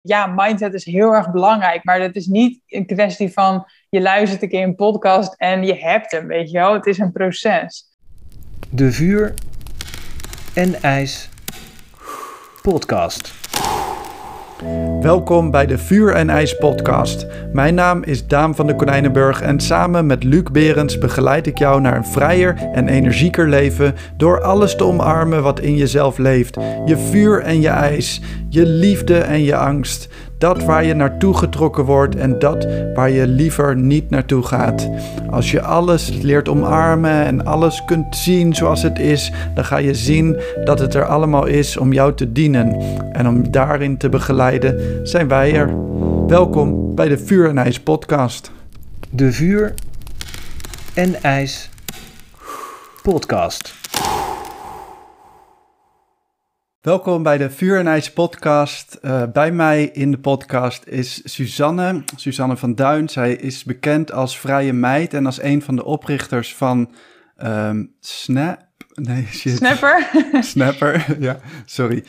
Ja, mindset is heel erg belangrijk, maar dat is niet een kwestie van je luistert een keer een podcast en je hebt hem, weet je wel. Het is een proces. De Vuur en IJs podcast. Welkom bij de Vuur en IJs podcast. Mijn naam is Daan van de Konijnenburg en samen met Luc Berends begeleid ik jou naar een vrijer en energieker leven door alles te omarmen wat in jezelf leeft. Je vuur en je ijs, je liefde en je angst. Dat waar je naartoe getrokken wordt en dat waar je liever niet naartoe gaat. Als je alles leert omarmen en alles kunt zien zoals het is, dan ga je zien dat het er allemaal is om jou te dienen. En om daarin te begeleiden zijn wij er. Welkom bij de Vuur en IJs podcast. De Vuur en IJs podcast. Welkom bij de Vuur en IJs podcast. Bij mij in de podcast is Suzanne van Duin. Zij is bekend als Vrije Meid en als een van de oprichters van Snapper. Snapper, ja, sorry.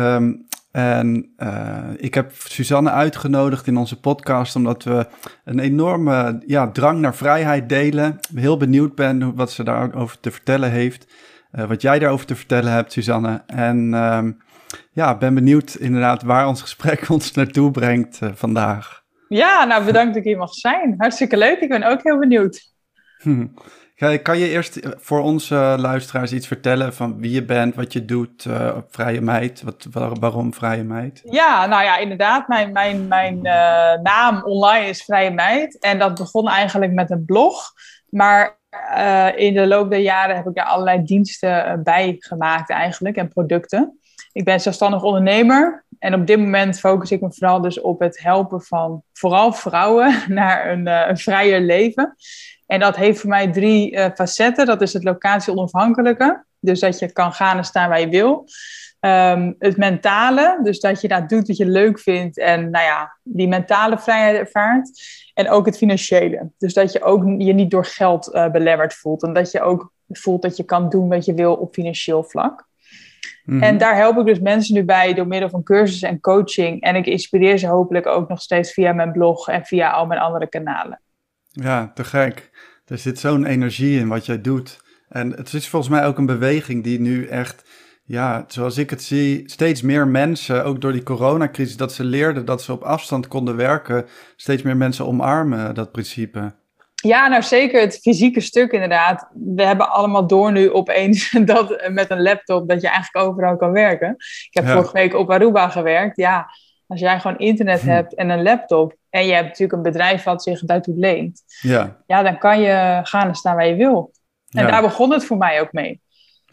Ik heb Suzanne uitgenodigd in onze podcast omdat we een enorme drang naar vrijheid delen. Ik ben heel benieuwd ben wat ze daarover te vertellen heeft. Wat jij daarover te vertellen hebt, Suzanne. En ben benieuwd inderdaad waar ons gesprek ons naartoe brengt vandaag. Ja, nou bedankt dat ik hier mag zijn. Hartstikke leuk, ik ben ook heel benieuwd. Kan je eerst voor onze luisteraars iets vertellen van wie je bent, wat je doet, Vrije Meid, waarom Vrije Meid? Ja, nou ja, inderdaad. Mijn naam online is Vrije Meid. En dat begon eigenlijk met een blog. Maar in de loop der jaren heb ik daar allerlei diensten bij gemaakt eigenlijk en producten. Ik ben zelfstandig ondernemer. En op dit moment focus ik me vooral dus op het helpen van vooral vrouwen naar een vrijer leven. En dat heeft voor mij 3 facetten. Dat is het locatie onafhankelijke. Dus dat je kan gaan en staan waar je wil. Het mentale. Dus dat je dat doet wat je leuk vindt. En die mentale vrijheid ervaart. En ook het financiële. Dus dat je ook je niet door geld belemmerd voelt. En dat je ook voelt dat je kan doen wat je wil op financieel vlak. Mm-hmm. En daar help ik dus mensen nu bij door middel van cursussen en coaching. En ik inspireer ze hopelijk ook nog steeds via mijn blog en via al mijn andere kanalen. Ja, te gek. Er zit zo'n energie in wat jij doet. En het is volgens mij ook een beweging die nu echt, zoals ik het zie, steeds meer mensen, ook door die coronacrisis, dat ze leerden dat ze op afstand konden werken, steeds meer mensen omarmen dat principe. Ja, nou zeker het fysieke stuk inderdaad. We hebben allemaal door nu opeens dat met een laptop dat je eigenlijk overal kan werken. Ik heb vorige week op Aruba gewerkt. Ja, als jij gewoon internet hebt en een laptop en je hebt natuurlijk een bedrijf wat zich daartoe leent. Ja, dan kan je gaan en staan waar je wil. En daar begon het voor mij ook mee.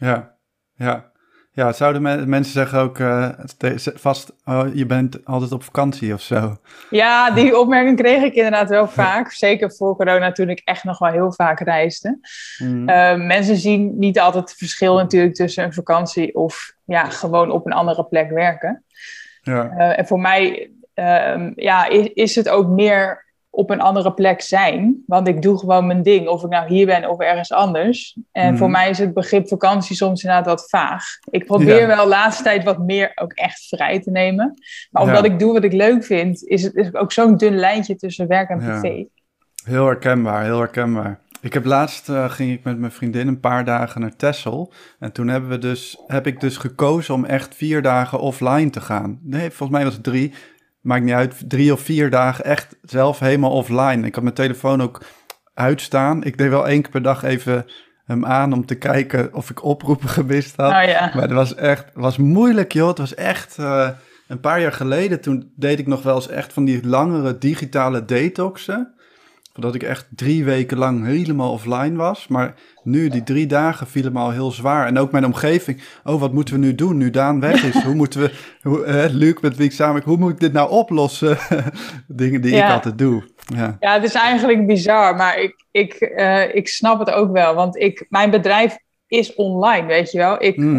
Ja, zouden mensen zeggen ook vast, je bent altijd op vakantie of zo? Ja, die opmerking kreeg ik inderdaad wel vaak. Zeker voor corona toen ik echt nog wel heel vaak reisde. Mensen zien niet altijd het verschil natuurlijk tussen een vakantie of gewoon op een andere plek werken. Ja. En voor mij is het ook meer op een andere plek zijn. Want ik doe gewoon mijn ding. Of ik nou hier ben of ergens anders. En voor mij is het begrip vakantie soms inderdaad wat vaag. Ik probeer wel de laatste tijd wat meer ook echt vrij te nemen. Maar omdat ik doe wat ik leuk vind, is het ook zo'n dun lijntje tussen werk en privé. Heel herkenbaar, heel herkenbaar. Ik heb laatst ging ik met mijn vriendin een paar dagen naar Texel. En toen heb ik dus gekozen om echt 4 dagen offline te gaan. Nee, volgens mij was het 3. Maakt niet uit, 3 of 4 dagen echt zelf helemaal offline. Ik had mijn telefoon ook uitstaan. Ik deed wel 1 keer per dag even hem aan om te kijken of ik oproepen gemist had. Maar het was moeilijk, joh. Het was echt een paar jaar geleden. Toen deed ik nog wel eens echt van die langere digitale detoxen. Dat ik echt 3 weken lang helemaal offline was. Maar nu, die 3 dagen vielen me al heel zwaar. En ook mijn omgeving. Oh, wat moeten we nu doen nu Daan weg is? Hoe moeten we, Luc met wie ik samen, hoe moet ik dit nou oplossen? Dingen die ik altijd doe. Ja, het is eigenlijk bizar. Maar ik snap het ook wel. Want mijn bedrijf is online, weet je wel.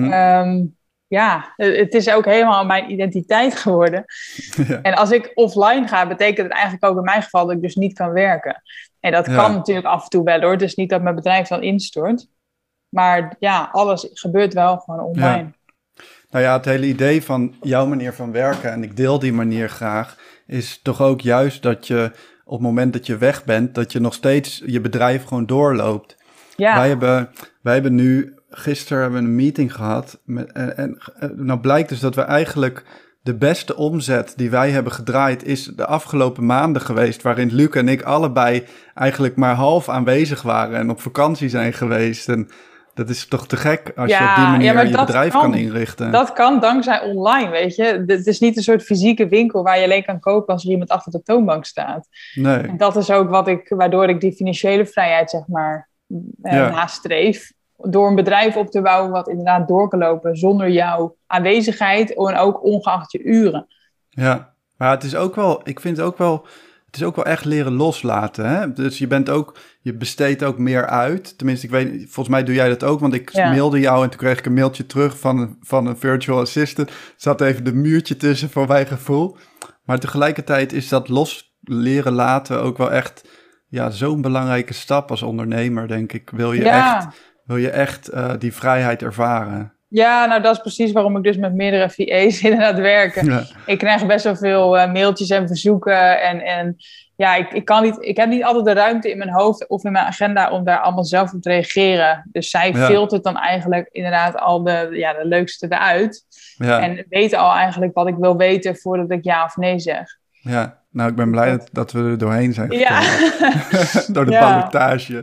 Het is ook helemaal mijn identiteit geworden. Ja. En als ik offline ga, betekent het eigenlijk ook in mijn geval dat ik dus niet kan werken. En dat kan natuurlijk af en toe wel hoor. Het is niet dat mijn bedrijf dan instort. Maar alles gebeurt wel gewoon online. Nou ja, het hele idee van jouw manier van werken, en ik deel die manier graag, is toch ook juist dat je op het moment dat je weg bent, dat je nog steeds je bedrijf gewoon doorloopt. Ja. Wij hebben nu, gisteren hebben we een meeting gehad. Nou blijkt dus dat we eigenlijk de beste omzet die wij hebben gedraaid is de afgelopen maanden geweest, waarin Luc en ik allebei eigenlijk maar half aanwezig waren en op vakantie zijn geweest. En dat is toch te gek als je op die manier je bedrijf kan inrichten. Dat kan dankzij online, weet je. Het is niet een soort fysieke winkel waar je alleen kan kopen als er iemand achter de toonbank staat. Nee. En dat is ook waardoor ik die financiële vrijheid, zeg maar, nastreef. Door een bedrijf op te bouwen wat inderdaad door kan lopen zonder jouw aanwezigheid en ook ongeacht je uren. Ja, maar het is ook wel, ik vind ook wel, het is ook wel echt leren loslaten. Hè? Dus je besteedt ook meer uit. Tenminste, ik weet, volgens mij doe jij dat ook, want ik mailde jou en toen kreeg ik een mailtje terug van een virtual assistant. Er zat even de muurtje tussen voor mijn gevoel. Maar tegelijkertijd is dat leren laten ook wel echt zo'n belangrijke stap als ondernemer, denk ik. Wil je echt die vrijheid ervaren? Ja, nou dat is precies waarom ik dus met meerdere VA's inderdaad werk. Ja. Ik krijg best wel veel mailtjes en verzoeken. En ik heb niet altijd de ruimte in mijn hoofd of in mijn agenda om daar allemaal zelf op te reageren. Dus zij filtert dan eigenlijk inderdaad al de leukste eruit. Ja. En weet al eigenlijk wat ik wil weten voordat ik ja of nee zeg. Ja. Nou, ik ben blij dat we er doorheen zijn gekomen. Door de ballotage.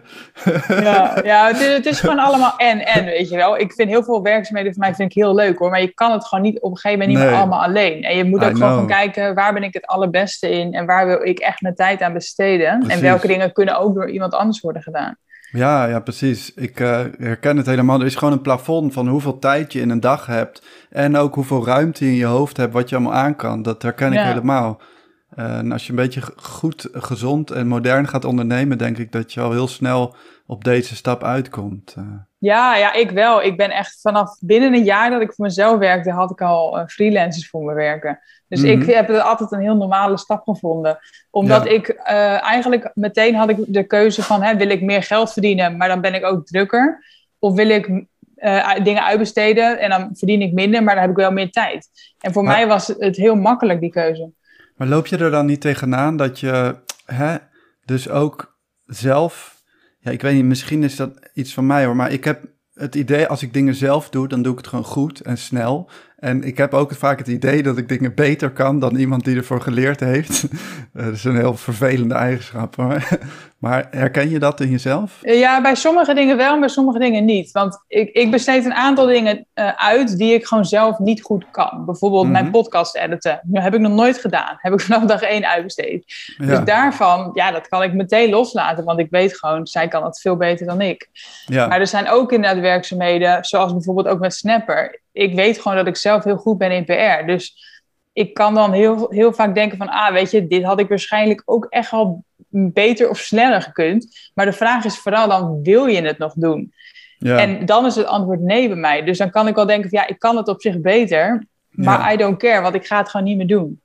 Het is gewoon allemaal en, weet je wel. Ik vind heel veel werkzaamheden voor mij heel leuk, hoor. Maar je kan het gewoon niet op een gegeven moment niet meer allemaal alleen. En je moet ook gewoon gaan kijken, waar ben ik het allerbeste in? En waar wil ik echt mijn tijd aan besteden? Precies. En welke dingen kunnen ook door iemand anders worden gedaan? Ja, precies. Ik herken het helemaal. Er is gewoon een plafond van hoeveel tijd je in een dag hebt. En ook hoeveel ruimte je in je hoofd hebt, wat je allemaal aan kan. Dat herken ik helemaal. En als je een beetje goed, gezond en modern gaat ondernemen, denk ik dat je al heel snel op deze stap uitkomt. Ja, ik wel. Ik ben echt vanaf binnen een jaar dat ik voor mezelf werkte, had ik al freelancers voor me werken. Dus ik heb het altijd een heel normale stap gevonden. Omdat ik eigenlijk meteen had ik de keuze van, wil ik meer geld verdienen, maar dan ben ik ook drukker. Of wil ik dingen uitbesteden en dan verdien ik minder, maar dan heb ik wel meer tijd. En voor mij was het heel makkelijk, die keuze. Maar loop je er dan niet tegenaan dat je dus ook zelf... Ja, ik weet niet, misschien is dat iets van mij hoor, maar ik heb het idee, als ik dingen zelf doe, dan doe ik het gewoon goed en snel. En ik heb ook vaak het idee dat ik dingen beter kan dan iemand die ervoor geleerd heeft. Dat is een heel vervelende eigenschap hoor. Maar herken je dat in jezelf? Ja, bij sommige dingen wel, bij sommige dingen niet. Want ik besteed een aantal dingen uit die ik gewoon zelf niet goed kan. Bijvoorbeeld mijn podcast editen. Dat heb ik nog nooit gedaan. Heb ik vanaf dag 1 uitbesteed. Ja. Dus daarvan, dat kan ik meteen loslaten. Want ik weet gewoon, zij kan het veel beter dan ik. Ja. Maar er zijn ook inderdaad werkzaamheden, zoals bijvoorbeeld ook met Snapper. Ik weet gewoon dat ik zelf heel goed ben in PR. Dus ik kan dan heel vaak denken van, weet je, dit had ik waarschijnlijk ook echt al beter of sneller gekund. Maar de vraag is vooral dan, wil je het nog doen? Ja. En dan is het antwoord nee bij mij. Dus dan kan ik wel denken van, ik kan het op zich beter, maar I don't care, want ik ga het gewoon niet meer doen.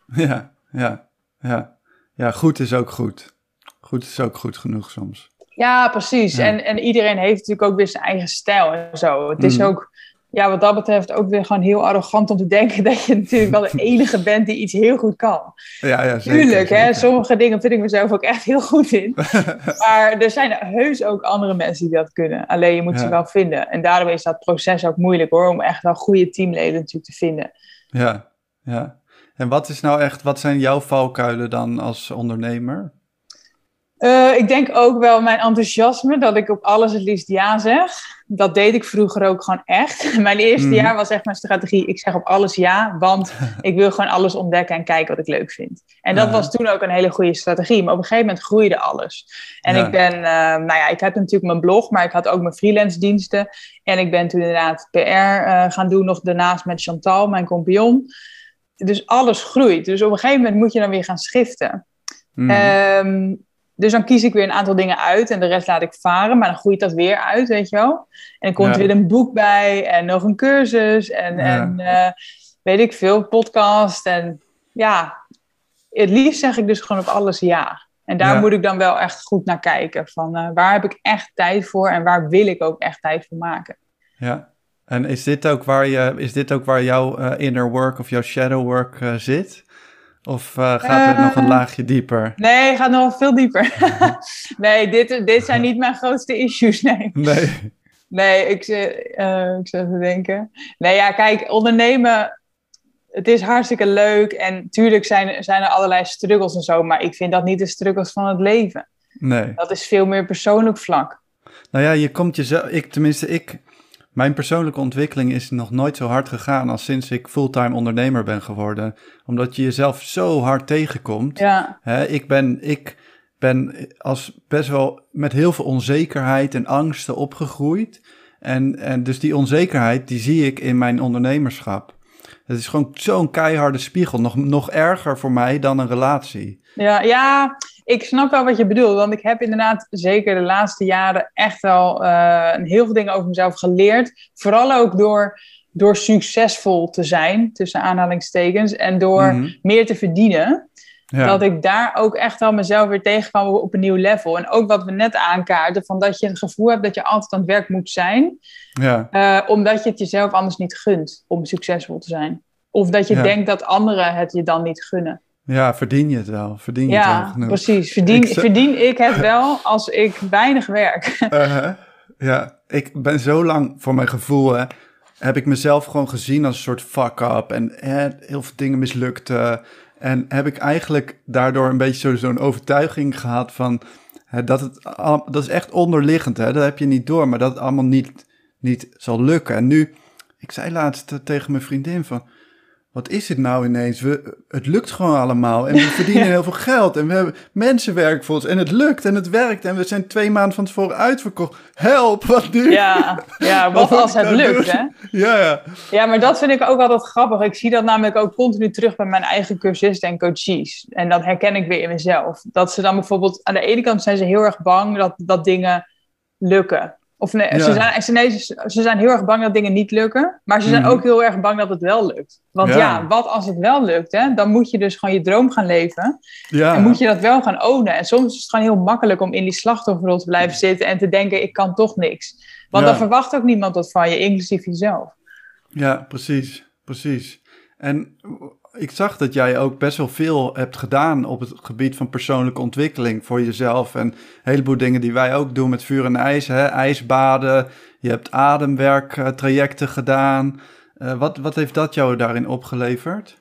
Ja, goed is ook goed. Goed is ook goed genoeg soms. Ja, precies. Ja. En iedereen heeft natuurlijk ook weer zijn eigen stijl en zo. Het is ook... Ja, wat dat betreft ook weer gewoon heel arrogant om te denken dat je natuurlijk wel de enige bent die iets heel goed kan. Ja, zeker. Tuurlijk, hè, sommige dingen vind ik mezelf ook echt heel goed in. Maar er zijn heus ook andere mensen die dat kunnen. Alleen je moet ze wel vinden. En daarom is dat proces ook moeilijk hoor, om echt wel goede teamleden natuurlijk te vinden. Ja. En wat zijn jouw valkuilen dan als ondernemer? Ik denk ook wel mijn enthousiasme, dat ik op alles het liefst ja zeg. Dat deed ik vroeger ook gewoon echt. Mijn eerste jaar was echt mijn strategie. Ik zeg op alles ja, want ik wil gewoon alles ontdekken en kijken wat ik leuk vind. En dat was toen ook een hele goede strategie. Maar op een gegeven moment groeide alles. En ik ben, ik heb natuurlijk mijn blog, maar ik had ook mijn freelance diensten. En ik ben toen inderdaad PR gaan doen, nog daarnaast met Chantal, mijn compagnon. Dus alles groeit. Dus op een gegeven moment moet je dan weer gaan schiften. Dus dan kies ik weer een aantal dingen uit en de rest laat ik varen. Maar dan groeit dat weer uit, weet je wel. En dan komt weer een boek bij en nog een cursus en weet ik veel, podcast. En het liefst zeg ik dus gewoon op alles ja. En daar moet ik dan wel echt goed naar kijken. Van waar heb ik echt tijd voor en waar wil ik ook echt tijd voor maken. En is dit ook waar jouw inner work of jouw shadow work zit? Of gaat het nog een laagje dieper? Nee, het gaat nog veel dieper. Nee, dit zijn niet mijn grootste issues, nee. Nee, ik zit te denken. Nee, ja, kijk, ondernemen, het is hartstikke leuk. En natuurlijk zijn er allerlei struggles en zo. Maar ik vind dat niet de struggles van het leven. Nee. Dat is veel meer persoonlijk vlak. Nou ja, je komt jezelf... Mijn persoonlijke ontwikkeling is nog nooit zo hard gegaan als sinds ik fulltime ondernemer ben geworden. Omdat je jezelf zo hard tegenkomt. Ja. Ik ben als best wel met heel veel onzekerheid en angsten opgegroeid. En dus die onzekerheid, die zie ik in mijn ondernemerschap. Het is gewoon zo'n keiharde spiegel. Nog erger voor mij dan een relatie. Ja, ik snap wel wat je bedoelt. Want ik heb inderdaad zeker de laatste jaren echt wel heel veel dingen over mezelf geleerd. Vooral ook door succesvol te zijn, tussen aanhalingstekens. En door meer te verdienen. Ja. Dat ik daar ook echt wel mezelf weer tegenkwam op een nieuw level. En ook wat we net aankaarten, van dat je het gevoel hebt dat je altijd aan het werk moet zijn. Ja. Omdat je het jezelf anders niet gunt om succesvol te zijn. Of dat je denkt dat anderen het je dan niet gunnen. Ja, verdien je het wel? Verdien je het wel genoeg? Precies. Verdien ik het wel als ik weinig werk? Ja, ik ben zo lang, voor mijn gevoel, heb ik mezelf gewoon gezien als een soort fuck-up. En heel veel dingen mislukten. En heb ik eigenlijk daardoor een beetje zo'n overtuiging gehad van... dat is echt onderliggend, dat heb je niet door. Maar dat het allemaal niet zal lukken. En nu, ik zei laatst tegen mijn vriendin van... Wat is het nou ineens? Het lukt gewoon allemaal. En we verdienen heel veel geld. En we hebben mensenwerk voor ons. En het lukt en het werkt. En we zijn 2 maanden van tevoren uitverkocht. Help, wat nu? Ja, wat als het lukt, hè? Ja, maar dat vind ik ook altijd grappig. Ik zie dat namelijk ook continu terug bij mijn eigen cursisten en coaches. En dat herken ik weer in mezelf. Dat ze dan bijvoorbeeld... Aan de ene kant zijn ze heel erg bang dat dingen lukken. Of nee, ze zijn heel erg bang dat dingen niet lukken. Maar ze zijn ook heel erg bang dat het wel lukt. Want wat als het wel lukt? Hè? Dan moet je dus gewoon je droom gaan leven. Ja. En moet je dat wel gaan ownen. En soms is het gewoon heel makkelijk om in die slachtofferrol te blijven zitten. En te denken, ik kan toch niks. Want dan verwacht ook niemand dat van je, inclusief jezelf. Ja, precies. En ik zag dat jij ook best wel veel hebt gedaan op het gebied van persoonlijke ontwikkeling voor jezelf. En een heleboel dingen die wij ook doen met vuur en ijs. IJsbaden, je hebt ademwerktrajecten gedaan. Wat heeft dat jou daarin opgeleverd?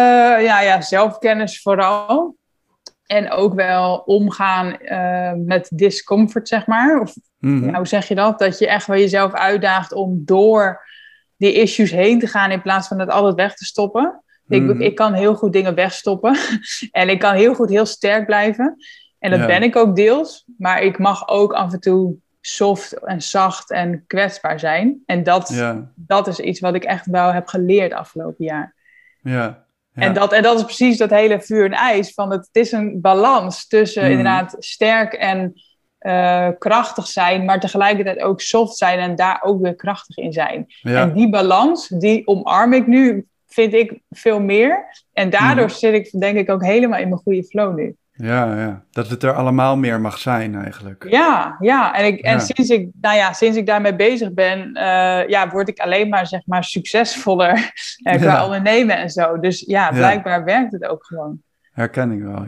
Zelfkennis vooral. En ook wel omgaan met discomfort, zeg maar. Of hoe zeg je dat? Dat je echt wel jezelf uitdaagt om door die issues heen te gaan in plaats van het altijd weg te stoppen. Ik kan heel goed dingen wegstoppen. En ik kan heel goed heel sterk blijven. En dat ben ik ook deels. Maar ik mag ook af en toe soft en zacht en kwetsbaar zijn. En dat is iets wat ik echt wel heb geleerd afgelopen jaar. Ja. En dat is precies dat hele vuur en ijs. Van het is een balans tussen inderdaad sterk en krachtig zijn, maar tegelijkertijd ook soft zijn en daar ook weer krachtig in zijn. Ja. En die balans, die omarm ik nu, vind ik veel meer. En daardoor zit ik, denk ik, ook helemaal in mijn goede flow nu. Ja. Dat het er allemaal meer mag zijn eigenlijk. Ja. En sinds ik daarmee bezig ben, word ik alleen maar, zeg maar, succesvoller qua ondernemen en zo. Dus blijkbaar werkt het ook gewoon. Herken ik wel,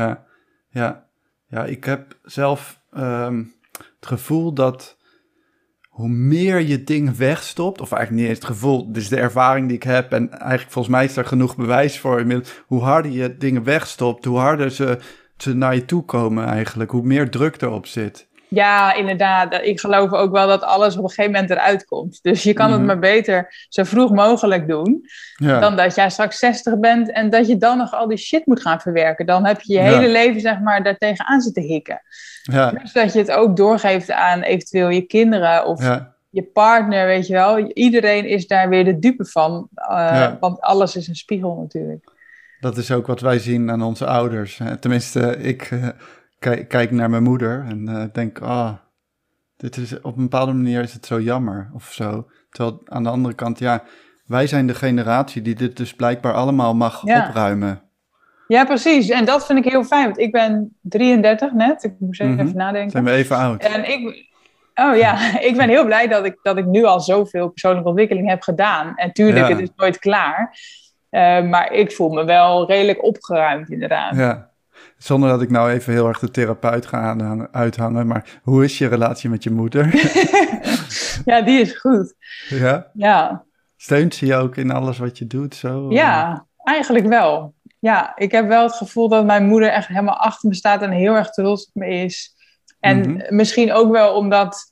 Ja, ik heb zelf het gevoel dat hoe meer je dingen wegstopt, of eigenlijk niet eens het gevoel, dit is de ervaring die ik heb en eigenlijk volgens mij is er genoeg bewijs voor, hoe harder je dingen wegstopt, hoe harder ze naar je toe komen eigenlijk, hoe meer druk erop zit. Ja, inderdaad. Ik geloof ook wel dat alles op een gegeven moment eruit komt. Dus je kan het maar beter zo vroeg mogelijk doen, dan dat jij straks 60 bent en dat je dan nog al die shit moet gaan verwerken. Dan heb je je hele leven, zeg maar, daartegen aan zitten hikken. Ja. Dus dat je het ook doorgeeft aan eventueel je kinderen of je partner, weet je wel. Iedereen is daar weer de dupe van, want alles is een spiegel natuurlijk. Dat is ook wat wij zien aan onze ouders. Tenminste, ik kijk naar mijn moeder en denk, dit is, op een bepaalde manier is het zo jammer of zo. Terwijl aan de andere kant, wij zijn de generatie die dit dus blijkbaar allemaal mag opruimen. Ja, precies. En dat vind ik heel fijn. Want ik ben 33 net. Ik moest even nadenken. Zijn we even oud? Oh ja, ik ben heel blij dat ik nu al zoveel persoonlijke ontwikkeling heb gedaan. En tuurlijk, het is nooit klaar. Maar ik voel me wel redelijk opgeruimd inderdaad. Ja, zonder dat ik nou even heel erg de therapeut ga uithangen. Maar hoe is je relatie met je moeder? Ja, die is goed. Ja? Ja. Steunt ze je ook in alles wat je doet? Zo? Ja, eigenlijk wel. Ja, ik heb wel het gevoel dat mijn moeder echt helemaal achter me staat en heel erg trots op me is. En misschien ook wel omdat,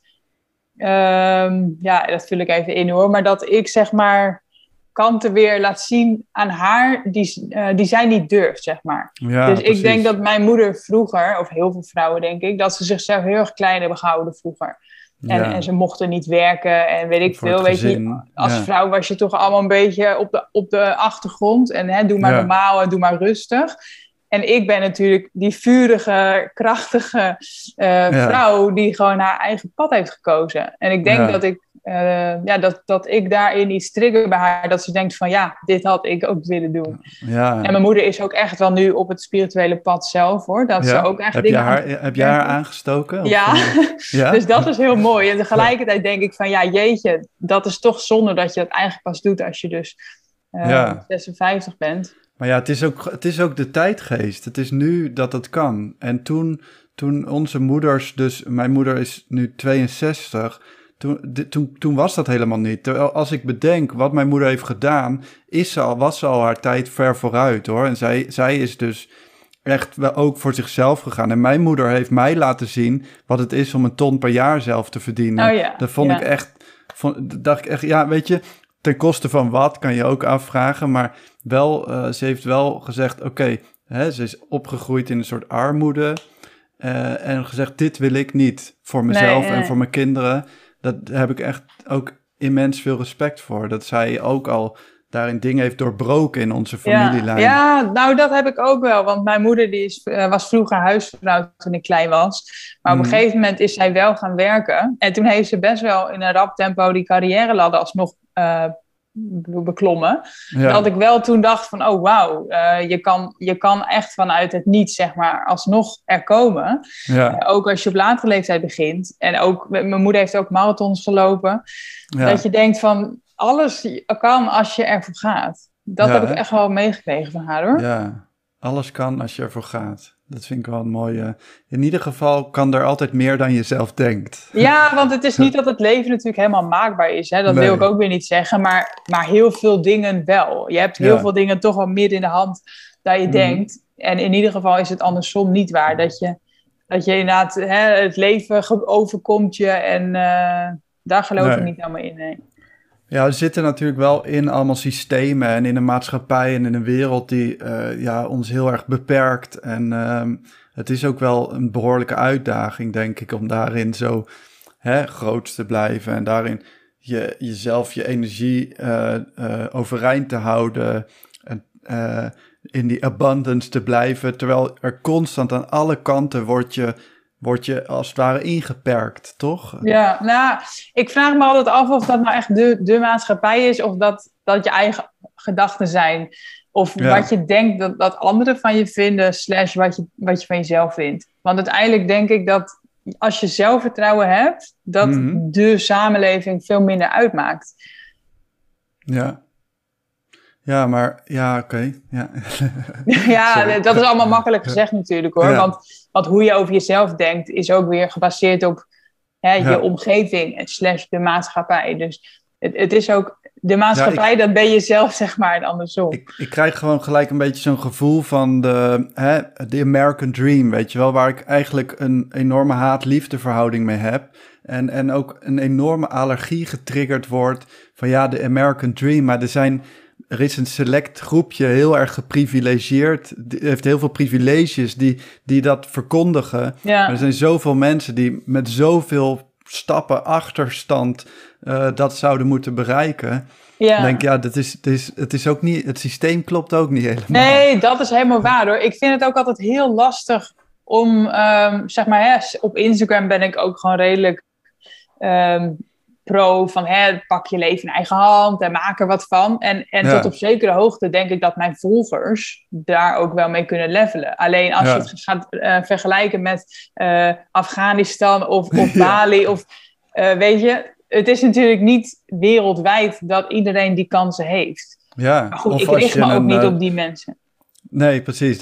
ja, dat vul ik even in hoor, maar dat ik zeg maar kanten weer laat zien aan haar die zij niet durft, zeg maar. Ja, dus precies. ik denk dat mijn moeder vroeger, of heel veel vrouwen denk ik, dat ze zichzelf heel erg klein hebben gehouden vroeger. En ze mochten niet werken en weet ik voor veel. Weet je, als vrouw was je toch allemaal een beetje op de achtergrond. En doe maar normaal en doe maar rustig. En ik ben natuurlijk die vurige, krachtige vrouw die gewoon haar eigen pad heeft gekozen. En ik denk dat ik daarin iets trigger bij haar. Dat ze denkt van ja, dit had ik ook willen doen. Ja. En mijn moeder is ook echt wel nu op het spirituele pad zelf hoor. Dat ze ook echt heb jij haar aangestoken? Ja. Dus dat is heel mooi. En tegelijkertijd denk ik van ja, jeetje, dat is toch zonde dat je dat eigenlijk pas doet als je dus 56 bent. Maar ja, het is ook de tijdgeest. Het is nu dat het kan. En toen onze moeders, dus mijn moeder is nu 62, toen was dat helemaal niet. Terwijl als ik bedenk wat mijn moeder heeft gedaan, was ze al haar tijd ver vooruit hoor. En zij is dus echt wel ook voor zichzelf gegaan. En mijn moeder heeft mij laten zien wat het is om 1 ton per jaar zelf te verdienen. Oh ja, dat vond ik echt, dacht ik echt, ja weet je, ten koste van wat kan je ook afvragen, maar wel, ze heeft wel gezegd, oké, ze is opgegroeid in een soort armoede en gezegd, dit wil ik niet voor mezelf en voor mijn kinderen. Daar heb ik echt ook immens veel respect voor, dat zij ook al daarin dingen heeft doorbroken in onze familielijn. Ja, nou dat heb ik ook wel, want mijn moeder was vroeger huisvrouw toen ik klein was. Maar op een gegeven moment is zij wel gaan werken. En toen heeft ze best wel in een rap tempo die carrière-ladder alsnog beklommen. Ja. Dat ik wel toen dacht van, oh wauw, je kan echt vanuit het niets, zeg maar, alsnog er komen. Ja. Ook als je op latere leeftijd begint. En ook, mijn moeder heeft ook marathons gelopen. Ja. Dat je denkt van, alles kan als je ervoor gaat. Dat heb ik echt wel meegekregen van haar, hoor. Ja, alles kan als je ervoor gaat. Dat vind ik wel een mooie. In ieder geval kan er altijd meer dan je zelf denkt. Ja, want het is niet dat het leven natuurlijk helemaal maakbaar is. Hè? Dat wil ik ook weer niet zeggen. Maar heel veel dingen wel. Je hebt heel veel dingen toch wel meer in de hand dan je denkt. En in ieder geval is het andersom niet waar. Dat je inderdaad het leven overkomt je. En daar geloof ik niet helemaal in. Nee. Ja, we zitten natuurlijk wel in allemaal systemen en in een maatschappij en in een wereld die ons heel erg beperkt. En het is ook wel een behoorlijke uitdaging, denk ik, om daarin zo groot te blijven. En daarin jezelf, je energie overeind te houden en in die abundance te blijven. Terwijl er constant aan alle kanten word je als het ware ingeperkt, toch? Ja, nou, ik vraag me altijd af of dat nou echt de maatschappij is of dat je eigen gedachten zijn. Of wat je denkt dat anderen van je vinden, / wat je van jezelf vindt. Want uiteindelijk denk ik dat als je zelfvertrouwen hebt, dat de samenleving veel minder uitmaakt. Ja. Ja, maar ja, oké. Ja, ja dat is allemaal makkelijk gezegd natuurlijk hoor. Ja. Want hoe je over jezelf denkt is ook weer gebaseerd op je omgeving en / de maatschappij. Dus het is ook de maatschappij, dat ben je zelf zeg maar en andersom. Ik krijg gewoon gelijk een beetje zo'n gevoel van de American Dream, weet je wel. Waar ik eigenlijk een enorme haat-liefde verhouding mee heb. En ook een enorme allergie getriggerd wordt van de American Dream. Maar er is een select groepje heel erg geprivilegieerd. Heeft heel veel privileges die dat verkondigen. Ja. Maar er zijn zoveel mensen die met zoveel stappen achterstand dat zouden moeten bereiken. Ja. Ik denk, het is ook niet, het systeem klopt ook niet helemaal. Nee, dat is helemaal waar hoor. Ik vind het ook altijd heel lastig om, zeg maar, op Instagram ben ik ook gewoon redelijk pro van pak je leven in eigen hand en maak er wat van. En tot op zekere hoogte denk ik dat mijn volgers daar ook wel mee kunnen levelen. Alleen als je het gaat vergelijken met Afghanistan of Bali of weet je, het is natuurlijk niet wereldwijd dat iedereen die kansen heeft. Ja, Maar goed, of ik als richt je me ook een, niet op die mensen. Nee, precies.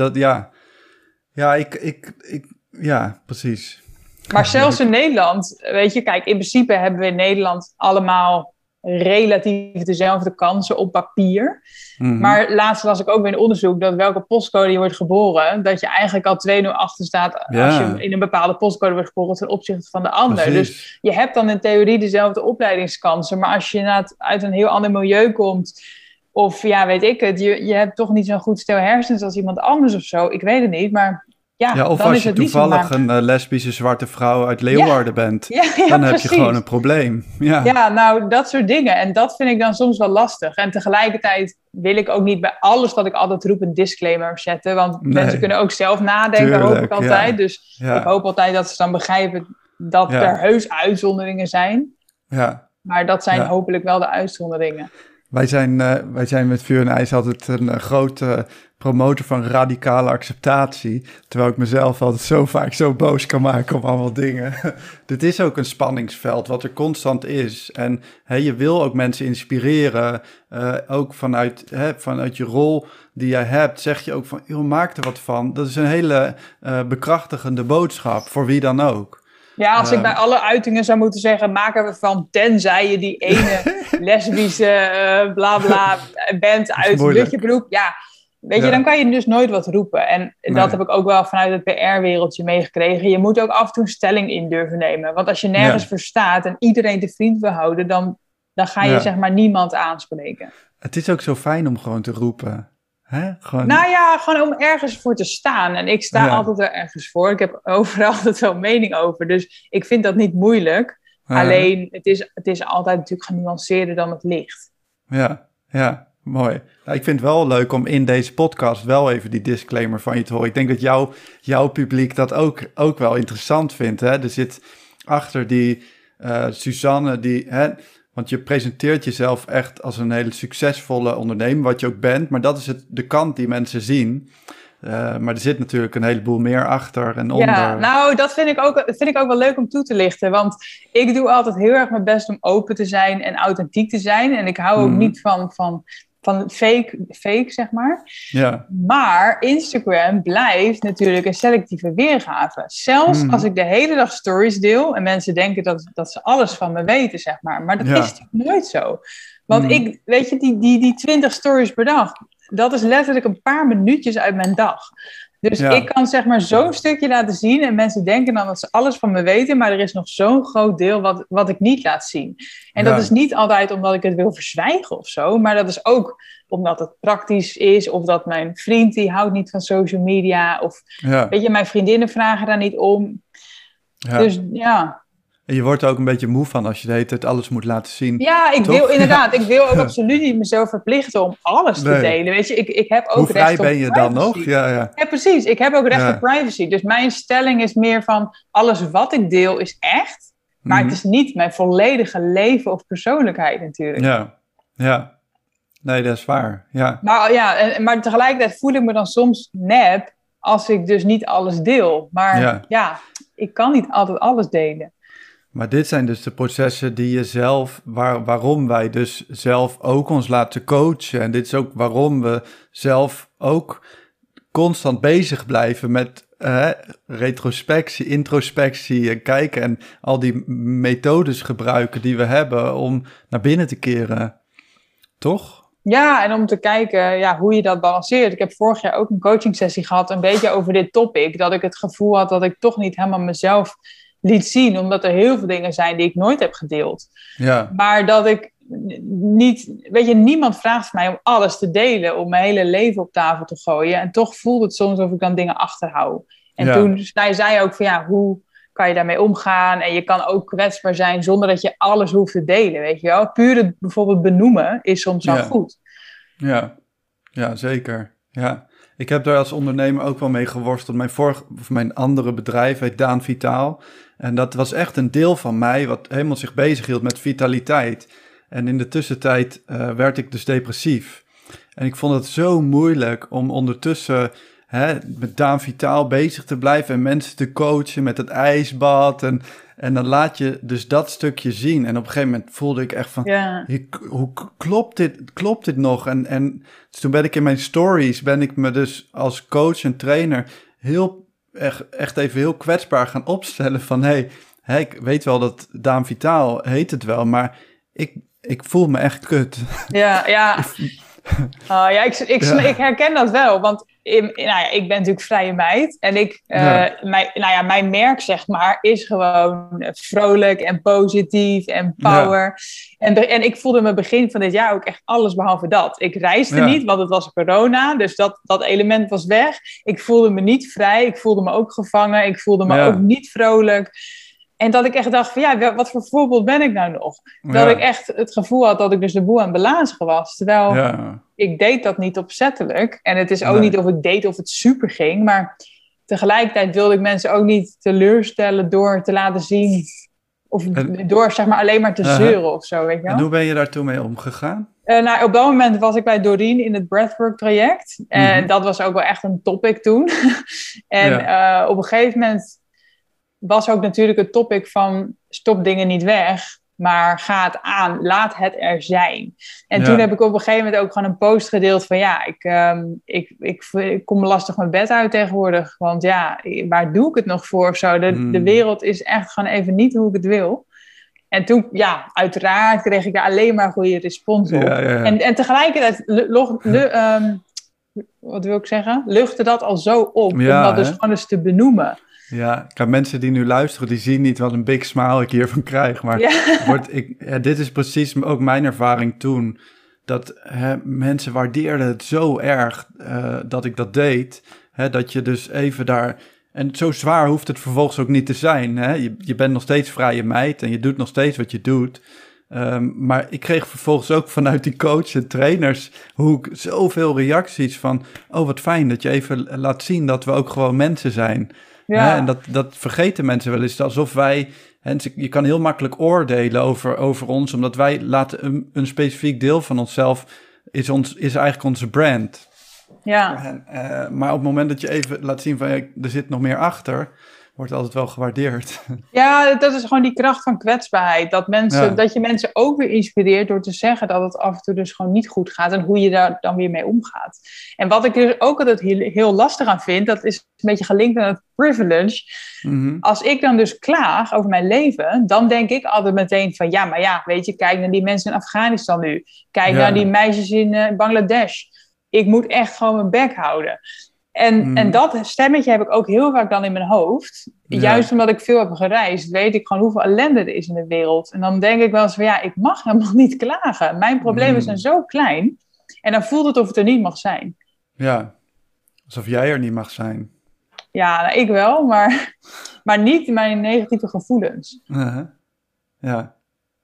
Ja, precies. Maar zelfs in Nederland, weet je, kijk, in principe hebben we in Nederland allemaal relatief dezelfde kansen op papier. Mhm. Maar laatst las ik ook weer een onderzoek dat welke postcode je wordt geboren, dat je eigenlijk al 2-0 achter staat als je in een bepaalde postcode wordt geboren ten opzichte van de ander. Precies. Dus je hebt dan in theorie dezelfde opleidingskansen, maar als je inderdaad uit een heel ander milieu komt, of ja, weet ik het, je hebt toch niet zo'n goed stel hersens als iemand anders of zo, ik weet het niet, maar ja, of dan als is je het niet zo toevallig makkelijk. een lesbische zwarte vrouw uit Leeuwarden bent, Ja, dan heb precies. je gewoon een probleem. Ja, nou, dat soort dingen. En dat vind ik dan soms wel lastig. En tegelijkertijd wil ik ook niet bij alles wat ik altijd roep een disclaimer zetten. Want mensen kunnen ook zelf nadenken, hoop ik altijd. Ja. Dus ik hoop altijd dat ze dan begrijpen dat er heus uitzonderingen zijn. Ja. Maar dat zijn hopelijk wel de uitzonderingen. Wij zijn met Vuur en IJs altijd een grote promotor van radicale acceptatie. Terwijl ik mezelf altijd zo vaak zo boos kan maken om allemaal dingen. Dit is ook een spanningsveld wat er constant is. En je wil ook mensen inspireren. Ook vanuit je rol die jij hebt, zeg je ook van, joh, maak er wat van. Dat is een hele bekrachtigende boodschap voor wie dan ook. Ja, als ik bij alle uitingen zou moeten zeggen, maken we van, tenzij je die ene lesbische bla bla bent uit Lutjebroek. Ja, weet je, dan kan je dus nooit wat roepen. En dat heb ik ook wel vanuit het PR-wereldje meegekregen. Je moet ook af en toe een stelling in durven nemen. Want als je nergens voor staat en iedereen te vriend wil houden, dan ga je zeg maar niemand aanspreken. Het is ook zo fijn om gewoon te roepen. Gewoon... Nou ja, gewoon om ergens voor te staan. En ik sta altijd wel ergens voor. Ik heb overal altijd wel mening over. Dus ik vind dat niet moeilijk. Alleen, het is altijd natuurlijk genuanceerder dan het ligt. Ja, mooi. Nou, ik vind het wel leuk om in deze podcast wel even die disclaimer van je te horen. Ik denk dat jouw publiek dat ook wel interessant vindt. Hè? Er zit achter die Suzanne, want je presenteert jezelf echt als een hele succesvolle ondernemer, wat je ook bent. Maar dat is de kant die mensen zien. Maar er zit natuurlijk een heleboel meer achter en onder. Ja, nou, dat vind ik ook wel leuk om toe te lichten. Want ik doe altijd heel erg mijn best om open te zijn en authentiek te zijn. En ik hou ook niet van fake, zeg maar. Ja. Maar Instagram blijft natuurlijk een selectieve weergave. Zelfs als ik de hele dag stories deel en mensen denken dat ze alles van me weten, zeg maar. Maar dat is natuurlijk nooit zo. Want weet je, die 20 stories per dag, dat is letterlijk een paar minuutjes uit mijn dag. Dus ik kan zeg maar zo'n stukje laten zien en mensen denken dan dat ze alles van me weten, maar er is nog zo'n groot deel wat ik niet laat zien. En dat is niet altijd omdat ik het wil verzwijgen of zo, maar dat is ook omdat het praktisch is, of dat mijn vriend die houdt niet van social media, of weet je, mijn vriendinnen vragen daar niet om. Ja. Dus ja... En je wordt er ook een beetje moe van als je de hele tijd alles moet laten zien. Ja, ik wil ook absoluut niet mezelf verplichten om alles te delen. Weet je, ik heb ook recht op privacy. Hoe vrij ben je dan nog? Ja, precies. Ik heb ook recht op privacy. Dus mijn stelling is meer van, alles wat ik deel is echt. Maar het is niet mijn volledige leven of persoonlijkheid natuurlijk. Ja. Nee, dat is waar. Ja. Maar tegelijkertijd voel ik me dan soms nep als ik dus niet alles deel. Maar ik kan niet altijd alles delen. Maar dit zijn dus de processen die je zelf, waarom wij dus zelf ook ons laten coachen. En dit is ook waarom we zelf ook constant bezig blijven met retrospectie, introspectie en kijken. En al die methodes gebruiken die we hebben om naar binnen te keren. Toch? Ja, en om te kijken hoe je dat balanceert. Ik heb vorig jaar ook een coaching sessie gehad, een beetje over dit topic. Dat ik het gevoel had dat ik toch niet helemaal mezelf liet zien, omdat er heel veel dingen zijn die ik nooit heb gedeeld. Ja. Maar dat ik niet, weet je, niemand vraagt mij om alles te delen, om mijn hele leven op tafel te gooien. En toch voelt het soms alsof ik dan dingen achterhoud. En toen zei zij ook van hoe kan je daarmee omgaan? En je kan ook kwetsbaar zijn zonder dat je alles hoeft te delen, weet je wel. Puur het bijvoorbeeld benoemen is soms al goed. Ja, zeker. Ja. Ik heb daar als ondernemer ook wel mee geworsteld. Mijn andere bedrijf heet Daan Vitaal. En dat was echt een deel van mij wat helemaal zich bezighield met vitaliteit. En in de tussentijd werd ik dus depressief. En ik vond het zo moeilijk om ondertussen met Daan Vitaal bezig te blijven en mensen te coachen met het ijsbad. En dan laat je dus dat stukje zien. En op een gegeven moment voelde ik echt van, hoe klopt dit nog? En dus toen ben ik in mijn stories, ben ik me dus als coach en trainer echt even heel kwetsbaar gaan opstellen van, hey, ik weet wel dat Daan Vitaal heet het wel, maar ik voel me echt kut. Ja. Ik herken dat wel, want ik ben natuurlijk vrije meid en mijn merk, zeg maar, is gewoon vrolijk en positief en power. Ja. En ik voelde me begin van dit jaar ook echt alles behalve dat. Ik reisde niet, want het was corona, dus dat element was weg. Ik voelde me niet vrij, ik voelde me ook gevangen, ik voelde me ook niet vrolijk. En dat ik echt dacht van wat voor voorbeeld ben ik nou nog? Dat ik echt het gevoel had dat ik dus de boel aan het belazen was. Terwijl ik deed dat niet opzettelijk. En het is ook niet of ik deed of het super ging. Maar tegelijkertijd wilde ik mensen ook niet teleurstellen door te laten zien. Of door zeg maar alleen maar te zeuren of zo, weet je wel. En hoe ben je daar toen mee omgegaan? Op dat moment was ik bij Doreen in het breathwork traject. En dat was ook wel echt een topic toen. Op een gegeven moment was ook natuurlijk het topic van stop dingen niet weg, maar ga het aan, laat het er zijn. En toen heb ik op een gegeven moment ook gewoon een post gedeeld van ik kom lastig mijn bed uit tegenwoordig, want waar doe ik het nog voor of zo? De wereld is echt gewoon even niet hoe ik het wil. En toen, uiteraard kreeg ik daar alleen maar goede respons op. Ja. En tegelijkertijd wat wil ik zeggen? Luchtte dat al zo op, om dat dus gewoon eens te benoemen. Ja, mensen die nu luisteren, die zien niet wat een big smile ik hiervan krijg. Maar dit is precies ook mijn ervaring toen. Dat mensen waardeerden het zo erg dat ik dat deed. Dat je dus even daar... En zo zwaar hoeft het vervolgens ook niet te zijn. Je bent nog steeds vrije meid en je doet nog steeds wat je doet. Maar ik kreeg vervolgens ook vanuit die coach en trainers zoveel reacties van... Oh, wat fijn dat je even laat zien dat we ook gewoon mensen zijn. Ja. En dat vergeten mensen wel eens, alsof wij... je kan heel makkelijk oordelen over ons, omdat wij laten een specifiek deel van onszelf... is eigenlijk onze brand. Ja. Maar op het moment dat je even laat zien van... er zit nog meer achter, wordt altijd wel gewaardeerd. Ja, dat is gewoon die kracht van kwetsbaarheid. Dat je mensen ook weer inspireert door te zeggen dat het af en toe dus gewoon niet goed gaat. En hoe je daar dan weer mee omgaat. En wat ik dus ook altijd heel lastig aan vind, dat is een beetje gelinkt aan het privilege. Mm-hmm. Als ik dan dus klaag over mijn leven, dan denk ik altijd meteen van weet je, kijk naar die mensen in Afghanistan nu. Kijk naar die meisjes in Bangladesh. Ik moet echt gewoon mijn bek houden. En dat stemmetje heb ik ook heel vaak dan in mijn hoofd. Ja. Juist omdat ik veel heb gereisd, weet ik gewoon hoeveel ellende er is in de wereld. En dan denk ik wel eens van ik mag helemaal niet klagen. Mijn problemen zijn zo klein. En dan voelt het of het er niet mag zijn. Ja, alsof jij er niet mag zijn. Ja, ik wel, maar niet mijn negatieve gevoelens. Ja,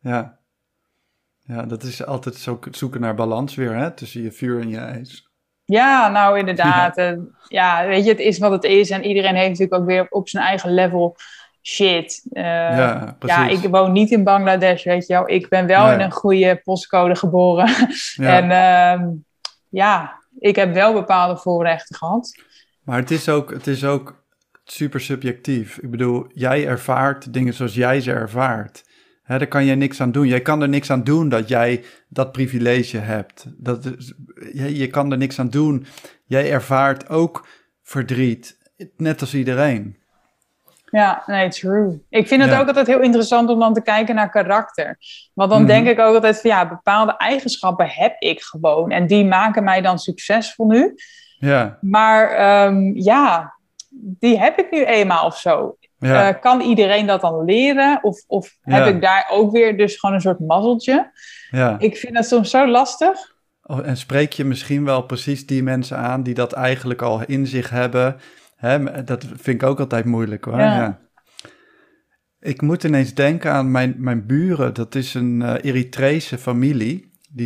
dat is altijd zo zoeken naar balans weer, tussen je vuur en je ijs. Ja, nou inderdaad. Weet je, het is wat het is. En iedereen heeft natuurlijk ook weer op zijn eigen level shit. Ik woon niet in Bangladesh, weet je wel. Ik ben wel in een goede postcode geboren. Ja. En ik heb wel bepaalde voorrechten gehad. Maar het is ook super subjectief. Ik bedoel, jij ervaart dingen zoals jij ze ervaart. Daar kan jij niks aan doen. Jij kan er niks aan doen dat jij dat privilege hebt. Je kan er niks aan doen. Jij ervaart ook verdriet, net als iedereen. Ja, nee, true. Ik vind het ook altijd heel interessant om dan te kijken naar karakter. Want dan denk ik ook altijd van bepaalde eigenschappen heb ik gewoon. En die maken mij dan succesvol nu. Ja. Maar die heb ik nu eenmaal of zo. Ja. Kan iedereen dat dan leren? Of heb ik daar ook weer dus gewoon een soort mazzeltje? Ja. Ik vind dat soms zo lastig. En spreek je misschien wel precies die mensen aan die dat eigenlijk al in zich hebben? Dat vind ik ook altijd moeilijk hoor. Ja. Ik moet ineens denken aan mijn buren. Dat is een Eritrese familie.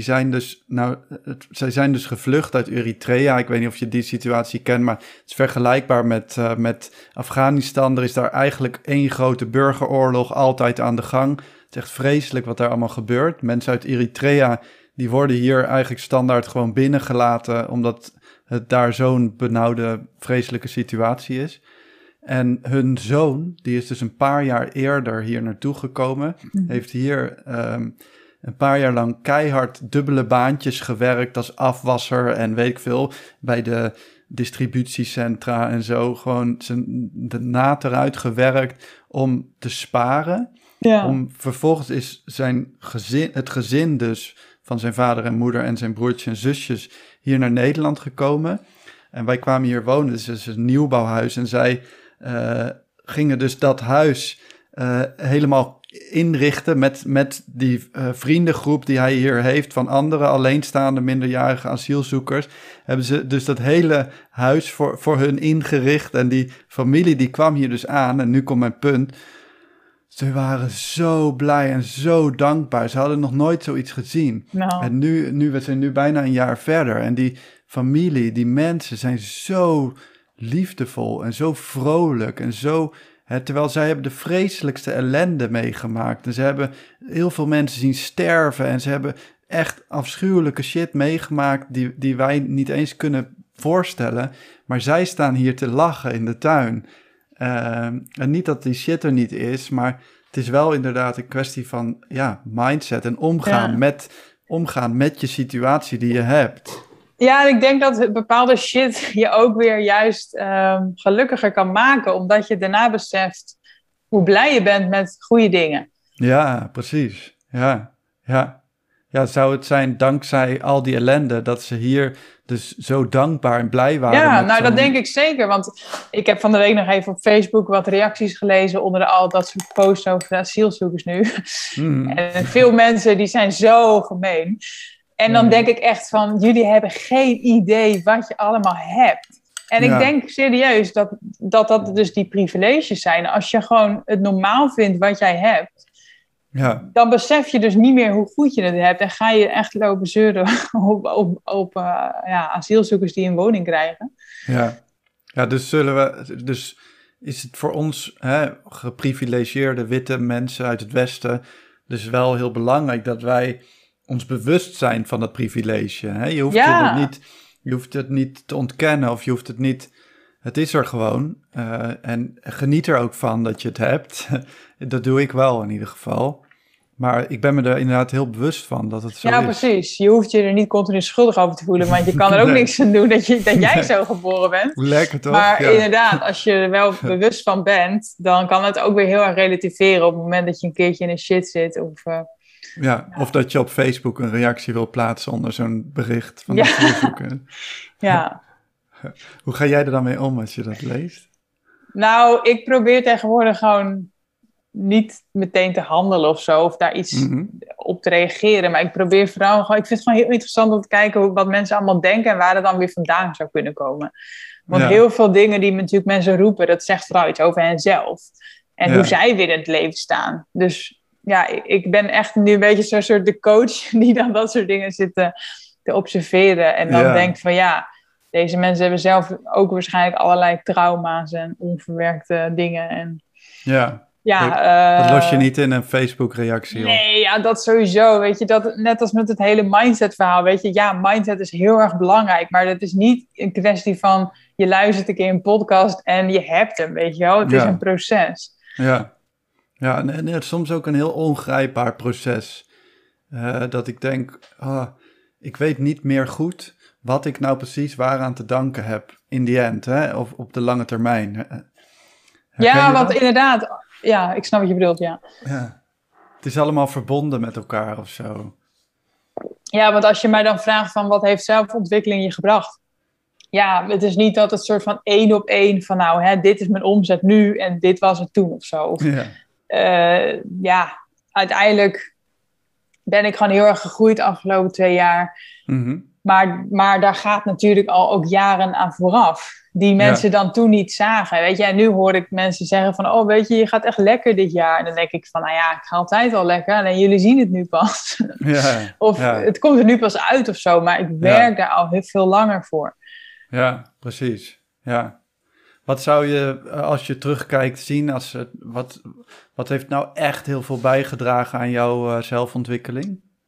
Zij zijn dus gevlucht uit Eritrea. Ik weet niet of je die situatie kent, maar het is vergelijkbaar met Afghanistan. Er is daar eigenlijk één grote burgeroorlog altijd aan de gang. Het is echt vreselijk wat daar allemaal gebeurt. Mensen uit Eritrea, die worden hier eigenlijk standaard gewoon binnengelaten, omdat het daar zo'n benauwde, vreselijke situatie is. En hun zoon, die is dus een paar jaar eerder hier naartoe gekomen, heeft hier een paar jaar lang keihard dubbele baantjes gewerkt als afwasser en weet ik veel, bij de distributiecentra en zo, gewoon de naad eruit gewerkt om te sparen. Ja. Vervolgens is het gezin dus van zijn vader en moeder en zijn broertjes en zusjes hier naar Nederland gekomen. En wij kwamen hier wonen, dus het is een nieuwbouwhuis. En zij gingen dus dat huis helemaal inrichten met die vriendengroep die hij hier heeft van andere alleenstaande minderjarige asielzoekers. Hebben ze dus dat hele huis voor hun ingericht. En die familie die kwam hier dus aan. En nu komt mijn punt. Ze waren zo blij en zo dankbaar. Ze hadden nog nooit zoiets gezien. Nou. En we zijn nu bijna een jaar verder. En die familie, die mensen zijn zo liefdevol en zo vrolijk en zo... terwijl zij hebben de vreselijkste ellende meegemaakt. En ze hebben heel veel mensen zien sterven. En ze hebben echt afschuwelijke shit meegemaakt die wij niet eens kunnen voorstellen. Maar zij staan hier te lachen in de tuin. En niet dat die shit er niet is, maar het is wel inderdaad een kwestie van mindset en omgaan met je situatie die je hebt. Ja, en ik denk dat bepaalde shit je ook weer juist gelukkiger kan maken, omdat je daarna beseft hoe blij je bent met goede dingen. Ja, precies. Ja, zou het zijn dankzij al die ellende dat ze hier dus zo dankbaar en blij waren? Ja, nou dat denk ik zeker, want ik heb van de week nog even op Facebook wat reacties gelezen onder al dat soort posts over de asielzoekers nu. En veel mensen die zijn zo gemeen. En dan denk ik echt van, jullie hebben geen idee wat je allemaal hebt. En ik denk serieus dat dus die privileges zijn. Als je gewoon het normaal vindt wat jij hebt, dan besef je dus niet meer hoe goed je het hebt. En ga je echt lopen zeuren op asielzoekers die een woning krijgen. Ja, dus is het voor ons geprivilegeerde witte mensen uit het Westen dus wel heel belangrijk dat wij ons bewust zijn van dat privilege. Hè? Je hoeft het niet te ontkennen of je hoeft het niet... Het is er gewoon. En geniet er ook van dat je het hebt. Dat doe ik wel in ieder geval. Maar ik ben me er inderdaad heel bewust van dat het zo is. Ja, precies. Je hoeft je er niet continu schuldig over te voelen, want je kan er ook niks aan doen dat jij zo geboren bent. Lekker toch? Maar inderdaad, als je er wel bewust van bent, dan kan het ook weer heel erg relativeren op het moment dat je een keertje in een shit zit. Of dat je op Facebook een reactie wil plaatsen onder zo'n bericht van de asielzoeker. Ja. Hoe ga jij er dan mee om als je dat leest? Nou, ik probeer tegenwoordig gewoon niet meteen te handelen of zo, of daar iets op te reageren. Maar ik probeer vooral gewoon, ik vind het gewoon heel interessant om te kijken wat mensen allemaal denken en waar het dan weer vandaan zou kunnen komen. Want heel veel dingen die natuurlijk mensen roepen, dat zegt vooral iets over henzelf. En hoe zij weer in het leven staan. Dus ja, ik ben echt nu een beetje zo'n soort de coach die dan dat soort dingen zit te observeren. En dan denkt van deze mensen hebben zelf ook waarschijnlijk allerlei trauma's en onverwerkte dingen. En dat los je niet in een Facebook-reactie op. Nee, dat sowieso. Weet je, net als met het hele mindset-verhaal. Weet je, mindset is heel erg belangrijk. Maar dat is niet een kwestie van je luistert een keer een podcast en je hebt hem, weet je wel. Het is een proces. Ja, en soms ook een heel ongrijpbaar proces. Dat ik denk, ik weet niet meer goed wat ik nou precies waaraan te danken heb in the end, of op de lange termijn. Want inderdaad, ik snap wat je bedoelt, ja. Het is allemaal verbonden met elkaar of zo. Ja, want als je mij dan vraagt van wat heeft zelfontwikkeling je gebracht? Ja, het is niet dat het soort van 1 op 1 van dit is mijn omzet nu en dit was het toen of zo. Uiteindelijk ben ik gewoon heel erg gegroeid de afgelopen 2 jaar. Maar daar gaat natuurlijk al ook jaren aan vooraf. Die mensen dan toen niet zagen. Weet je, en nu hoor ik mensen zeggen van, weet je, je gaat echt lekker dit jaar. En dan denk ik van, ik ga altijd al lekker. Alleen jullie zien het nu pas. Het komt er nu pas uit of zo. Maar ik werk daar al heel veel langer voor. Ja, precies. Ja. Wat zou je, als je terugkijkt, zien wat heeft nou echt heel veel bijgedragen aan jouw zelfontwikkeling?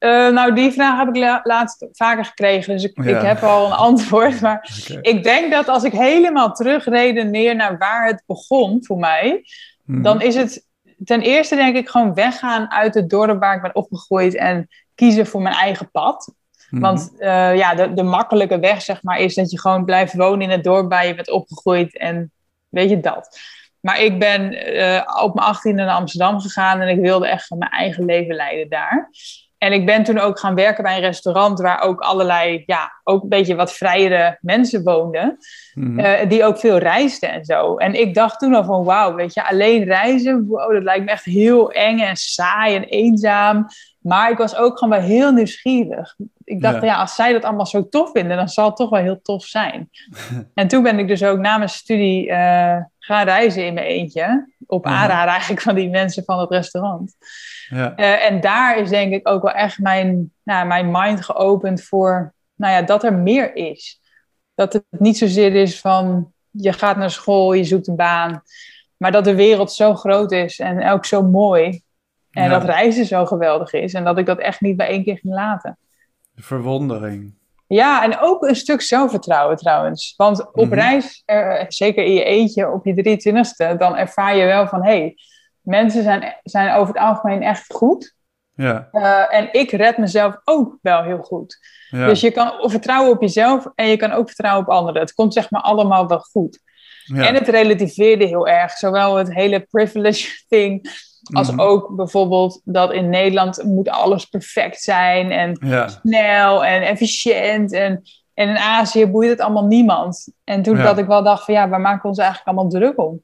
Nou, die vraag heb ik laatst vaker gekregen, dus ik heb al een antwoord. Maar ik denk dat als ik helemaal terugredeneer naar waar het begon voor mij, dan is het ten eerste denk ik gewoon weggaan uit het dorp waar ik ben opgegroeid en kiezen voor mijn eigen pad. Want de makkelijke weg, zeg maar, is dat je gewoon blijft wonen in het dorp waar je bent opgegroeid en weet je dat. Maar ik ben op mijn 18e naar Amsterdam gegaan en ik wilde echt van mijn eigen leven leiden daar. En ik ben toen ook gaan werken bij een restaurant waar ook allerlei, ook een beetje wat vrijere mensen woonden. Die ook veel reisden en zo. En ik dacht toen al van wauw, weet je, alleen reizen, wow, dat lijkt me echt heel eng en saai en eenzaam. Maar ik was ook gewoon wel heel nieuwsgierig. Ik dacht, als zij dat allemaal zo tof vinden, dan zal het toch wel heel tof zijn. En toen ben ik dus ook na mijn studie gaan reizen in mijn eentje. Op aanraden eigenlijk van die mensen van het restaurant. Ja. En daar is denk ik ook wel echt mijn mind geopend voor dat er meer is. Dat het niet zozeer is van je gaat naar school, je zoekt een baan. Maar dat de wereld zo groot is en ook zo mooi. En dat reizen zo geweldig is. En dat ik dat echt niet bij één keer ging laten. De verwondering. Ja, en ook een stuk zelfvertrouwen trouwens. Want op reis, zeker in je eentje op je 23e... dan ervaar je wel van... mensen zijn over het algemeen echt goed. Ja. En ik red mezelf ook wel heel goed. Ja. Dus je kan vertrouwen op jezelf... en je kan ook vertrouwen op anderen. Het komt zeg maar allemaal wel goed. Ja. En het relativeerde heel erg. Zowel het hele privilege thing... als ook bijvoorbeeld dat in Nederland moet alles perfect zijn en snel en efficiënt. En in Azië boeit het allemaal niemand. En toen dat ik wel dacht van waar maken we ons eigenlijk allemaal druk om?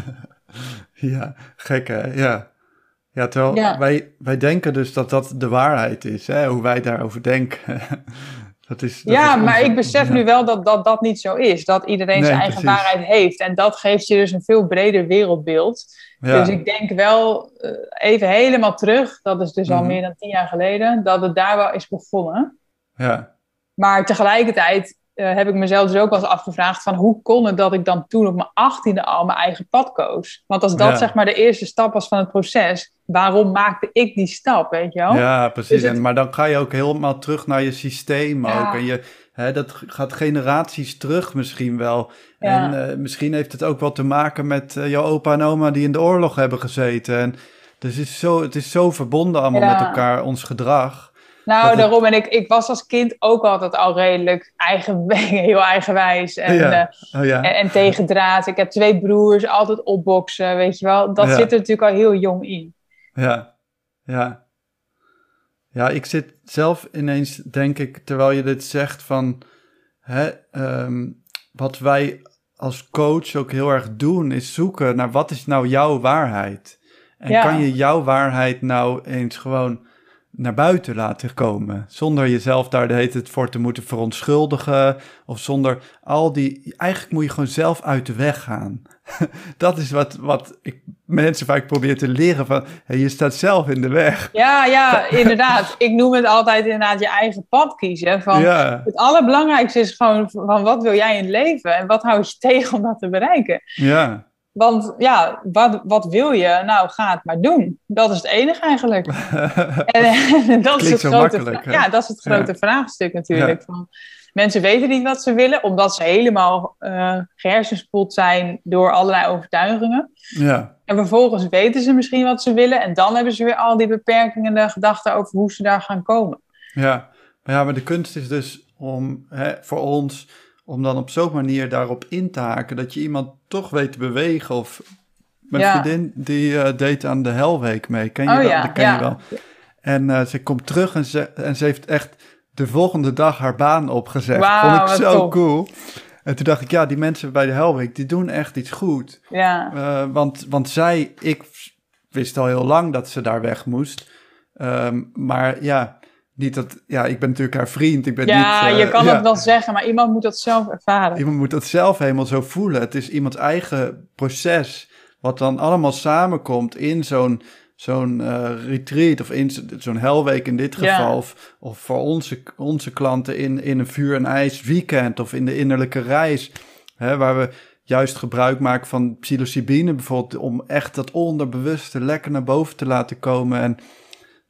Ja, gek hè? Ja, terwijl wij denken dus dat dat de waarheid is, hè? Hoe wij daarover denken. Dat is maar ik besef nu wel dat niet zo is. Dat iedereen zijn eigen waarheid heeft. En dat geeft je dus een veel breder wereldbeeld. Ja. Dus ik denk wel, even helemaal terug, dat is dus al meer dan 10 jaar geleden, dat het daar wel is begonnen. Ja. Maar tegelijkertijd heb ik mezelf dus ook wel eens afgevraagd van hoe kon het dat ik dan toen op mijn 18e al mijn eigen pad koos? Want als dat zeg maar de eerste stap was van het proces, waarom maakte ik die stap, weet je wel? Ja, precies. Dus maar dan ga je ook helemaal terug naar je systeem ook. En dat gaat generaties terug misschien wel. Ja. En misschien heeft het ook wel te maken met jouw opa en oma die in de oorlog hebben gezeten. En dus het is zo verbonden allemaal met elkaar, ons gedrag. Nou, daarom. En ik was als kind ook altijd al redelijk heel eigenwijs. En tegendraad. Ik heb 2 broers, altijd opboksen, weet je wel. Dat zit er natuurlijk al heel jong in. Ja, ik zit zelf ineens, denk ik, terwijl je dit zegt van... wat wij als coach ook heel erg doen, is zoeken naar wat is nou jouw waarheid? En kan je jouw waarheid nou eens gewoon naar buiten laten komen, zonder jezelf daar de hele tijd voor te moeten verontschuldigen, of zonder al die... Eigenlijk moet je gewoon zelf uit de weg gaan. Dat is wat ik mensen vaak probeer te leren van, je staat zelf in de weg. Ja, inderdaad. Ik noem het altijd inderdaad je eigen pad kiezen. Van, het allerbelangrijkste is gewoon van wat wil jij in het leven en wat hou je tegen om dat te bereiken? Ja. Want wat wil je? Nou, ga het maar doen. Dat is het enige eigenlijk. en dat is het grote dat is het grote vraagstuk natuurlijk. Ja. Van, mensen weten niet wat ze willen, omdat ze helemaal gehersenspoeld zijn door allerlei overtuigingen. Ja. En vervolgens weten ze misschien wat ze willen en dan hebben ze weer al die beperkende gedachten over hoe ze daar gaan komen. Ja, maar de kunst is dus om voor ons... om dan op zo'n manier daarop in te haken... dat je iemand toch weet te bewegen. Of mijn vriendin, die deed aan de Helweek mee. Ken je dat? Dat ken je wel. En ze komt terug en ze heeft echt de volgende dag haar baan opgezegd. Wow, vond ik zo cool. En toen dacht ik, die mensen bij de Helweek... die doen echt iets goed. Ja. Want ik wist al heel lang dat ze daar weg moest. Maar niet dat, ik ben natuurlijk haar vriend. Ik ben niet, je kan het wel zeggen, maar iemand moet dat zelf ervaren. Iemand moet dat zelf helemaal zo voelen. Het is iemands eigen proces, wat dan allemaal samenkomt in zo'n retreat of in zo'n Helweek in dit geval. Of voor onze klanten in een vuur- en ijs weekend of in de innerlijke reis. Waar we juist gebruik maken van psilocybine bijvoorbeeld, om echt dat onderbewuste lekker naar boven te laten komen. En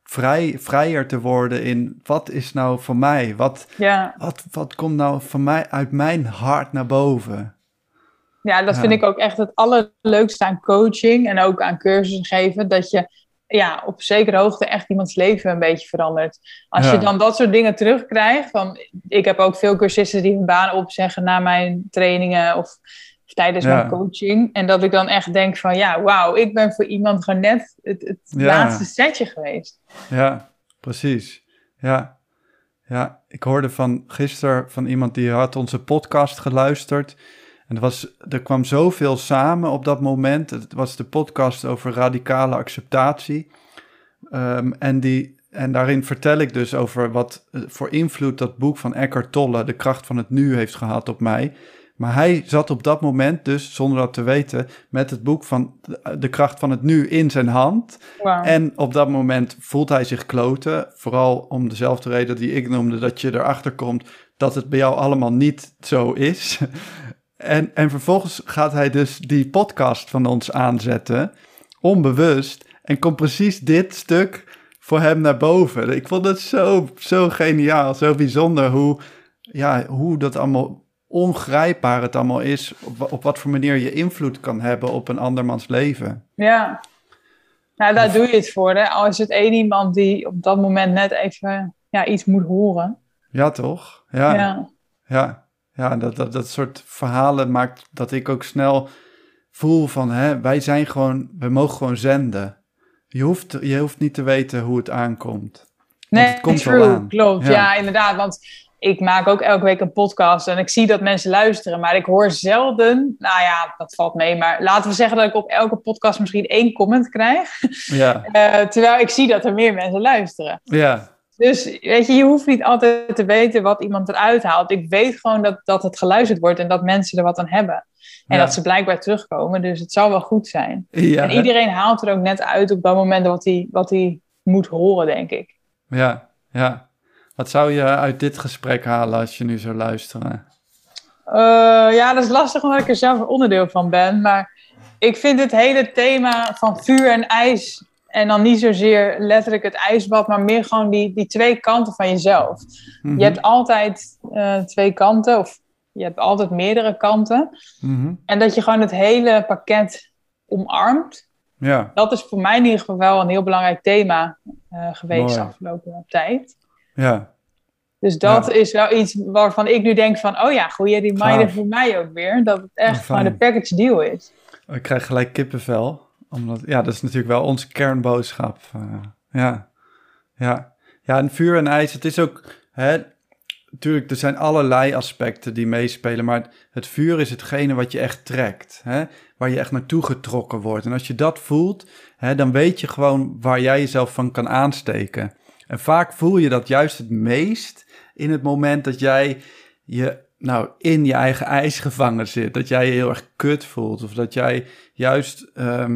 vrijer te worden in wat is nou voor mij? Wat komt nou van mij uit mijn hart naar boven? Ja, dat vind ik ook echt het allerleukste aan coaching en ook aan cursussen geven. Dat je op zekere hoogte echt iemands leven een beetje verandert. Als je dan dat soort dingen terugkrijgt. Ik heb ook veel cursisten die hun baan opzeggen na mijn trainingen of tijdens mijn coaching. En dat ik dan echt denk van wauw, ik ben voor iemand gewoon net het laatste setje geweest. Ja, precies. Ja, ik hoorde gisteren van iemand die had onze podcast geluisterd. En er kwam zoveel samen op dat moment. Het was de podcast over radicale acceptatie. En daarin vertel ik dus over wat voor invloed dat boek van Eckhart Tolle, De Kracht van het Nu, heeft gehad op mij. Maar hij zat op dat moment dus, zonder dat te weten, met het boek van De Kracht van het Nu in zijn hand. Wow. En op dat moment voelt hij zich kloten. Vooral om dezelfde reden die ik noemde, dat je erachter komt dat het bij jou allemaal niet zo is. En vervolgens gaat hij dus die podcast van ons aanzetten, onbewust, en komt precies dit stuk voor hem naar boven. Ik vond het zo geniaal, zo bijzonder hoe dat allemaal ongrijpbaar het allemaal is, op wat voor manier je invloed kan hebben op een andermans leven. Ja, nou daar doe je het voor. Hè? Al is het één iemand die op dat moment net even iets moet horen. Ja, toch? Ja, dat soort verhalen maakt dat ik ook snel voel van, we mogen gewoon zenden. Je hoeft niet te weten hoe het aankomt. Nee, het komt true, wel aan. Klopt, ja, inderdaad. Want ik maak ook elke week een podcast en ik zie dat mensen luisteren, maar ik hoor zelden, dat valt mee, maar laten we zeggen dat ik op elke podcast misschien 1 comment krijg. Ja. Terwijl ik zie dat er meer mensen luisteren. Ja. Dus weet je hoeft niet altijd te weten wat iemand eruit haalt. Ik weet gewoon dat het geluisterd wordt en dat mensen er wat aan hebben. En dat ze blijkbaar terugkomen, dus het zal wel goed zijn. Ja. En iedereen haalt er ook net uit op dat moment wat hij moet horen, denk ik. Ja. Wat zou je uit dit gesprek halen als je nu zou luisteren? Dat is lastig omdat ik er zelf een onderdeel van ben. Maar ik vind het hele thema van vuur en ijs, en dan niet zozeer letterlijk het ijsbad, maar meer gewoon die 2 kanten van jezelf. Mm-hmm. Je hebt altijd 2 kanten, of je hebt altijd meerdere kanten. Mm-hmm. En dat je gewoon het hele pakket omarmt. Ja. Dat is voor mij in ieder geval wel een heel belangrijk thema geweest de afgelopen tijd. Ja. Dus dat is wel iets waarvan ik nu denk van, goeie reminder voor mij ook weer. Dat het echt gewoon de package deal is. Ik krijg gelijk kippenvel. Omdat, dat is natuurlijk wel onze kernboodschap. Ja, en vuur en ijs, het is ook, natuurlijk, er zijn allerlei aspecten die meespelen, maar het vuur is hetgene wat je echt trekt, waar je echt naartoe getrokken wordt. En als je dat voelt, dan weet je gewoon waar jij jezelf van kan aansteken. En vaak voel je dat juist het meest in het moment dat jij je in je eigen ijs gevangen zit. Dat jij je heel erg kut voelt. Of dat jij juist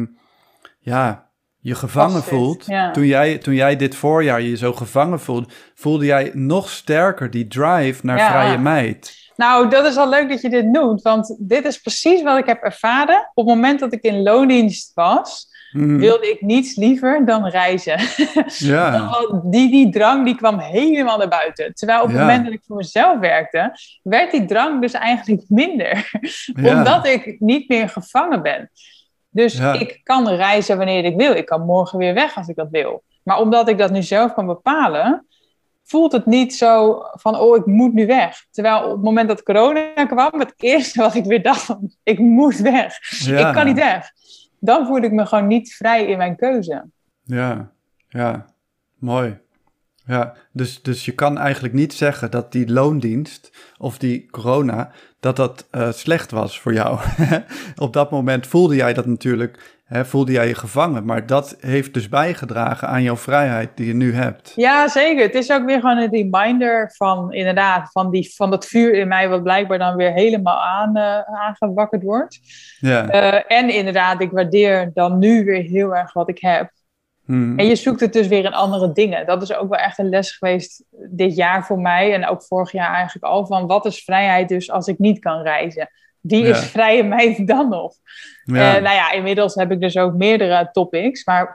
je gevangen voelt. Ja. Toen jij dit voorjaar je zo gevangen voelde jij nog sterker die drive naar vrije meid. Nou, dat is al leuk dat je dit noemt. Want dit is precies wat ik heb ervaren. Op het moment dat ik in loondienst was, wilde ik niets liever dan reizen. Ja. Die drang die kwam helemaal naar buiten. Terwijl op het moment dat ik voor mezelf werkte, werd die drang dus eigenlijk minder. Omdat ik niet meer gevangen ben. Dus ik kan reizen wanneer ik wil. Ik kan morgen weer weg als ik dat wil. Maar omdat ik dat nu zelf kan bepalen, voelt het niet zo van, ik moet nu weg. Terwijl op het moment dat corona kwam, het eerste wat ik weer dacht van, ik moet weg. Ja. Ik kan niet weg. Dan voel ik me gewoon niet vrij in mijn keuze. Ja, mooi. Ja, dus je kan eigenlijk niet zeggen dat die loondienst of die corona, dat slecht was voor jou. Op dat moment voelde jij dat natuurlijk, voelde jij je gevangen. Maar dat heeft dus bijgedragen aan jouw vrijheid die je nu hebt. Ja, zeker. Het is ook weer gewoon een reminder van, inderdaad, van dat vuur in mij, wat blijkbaar dan weer helemaal aangewakkerd wordt. Ja. En inderdaad, ik waardeer dan nu weer heel erg wat ik heb. En je zoekt het dus weer in andere dingen. Dat is ook wel echt een les geweest dit jaar voor mij. En ook vorig jaar eigenlijk al. Van wat is vrijheid dus als ik niet kan reizen? Wie is vrije meid dan nog? Ja. Inmiddels heb ik dus ook meerdere topics. Maar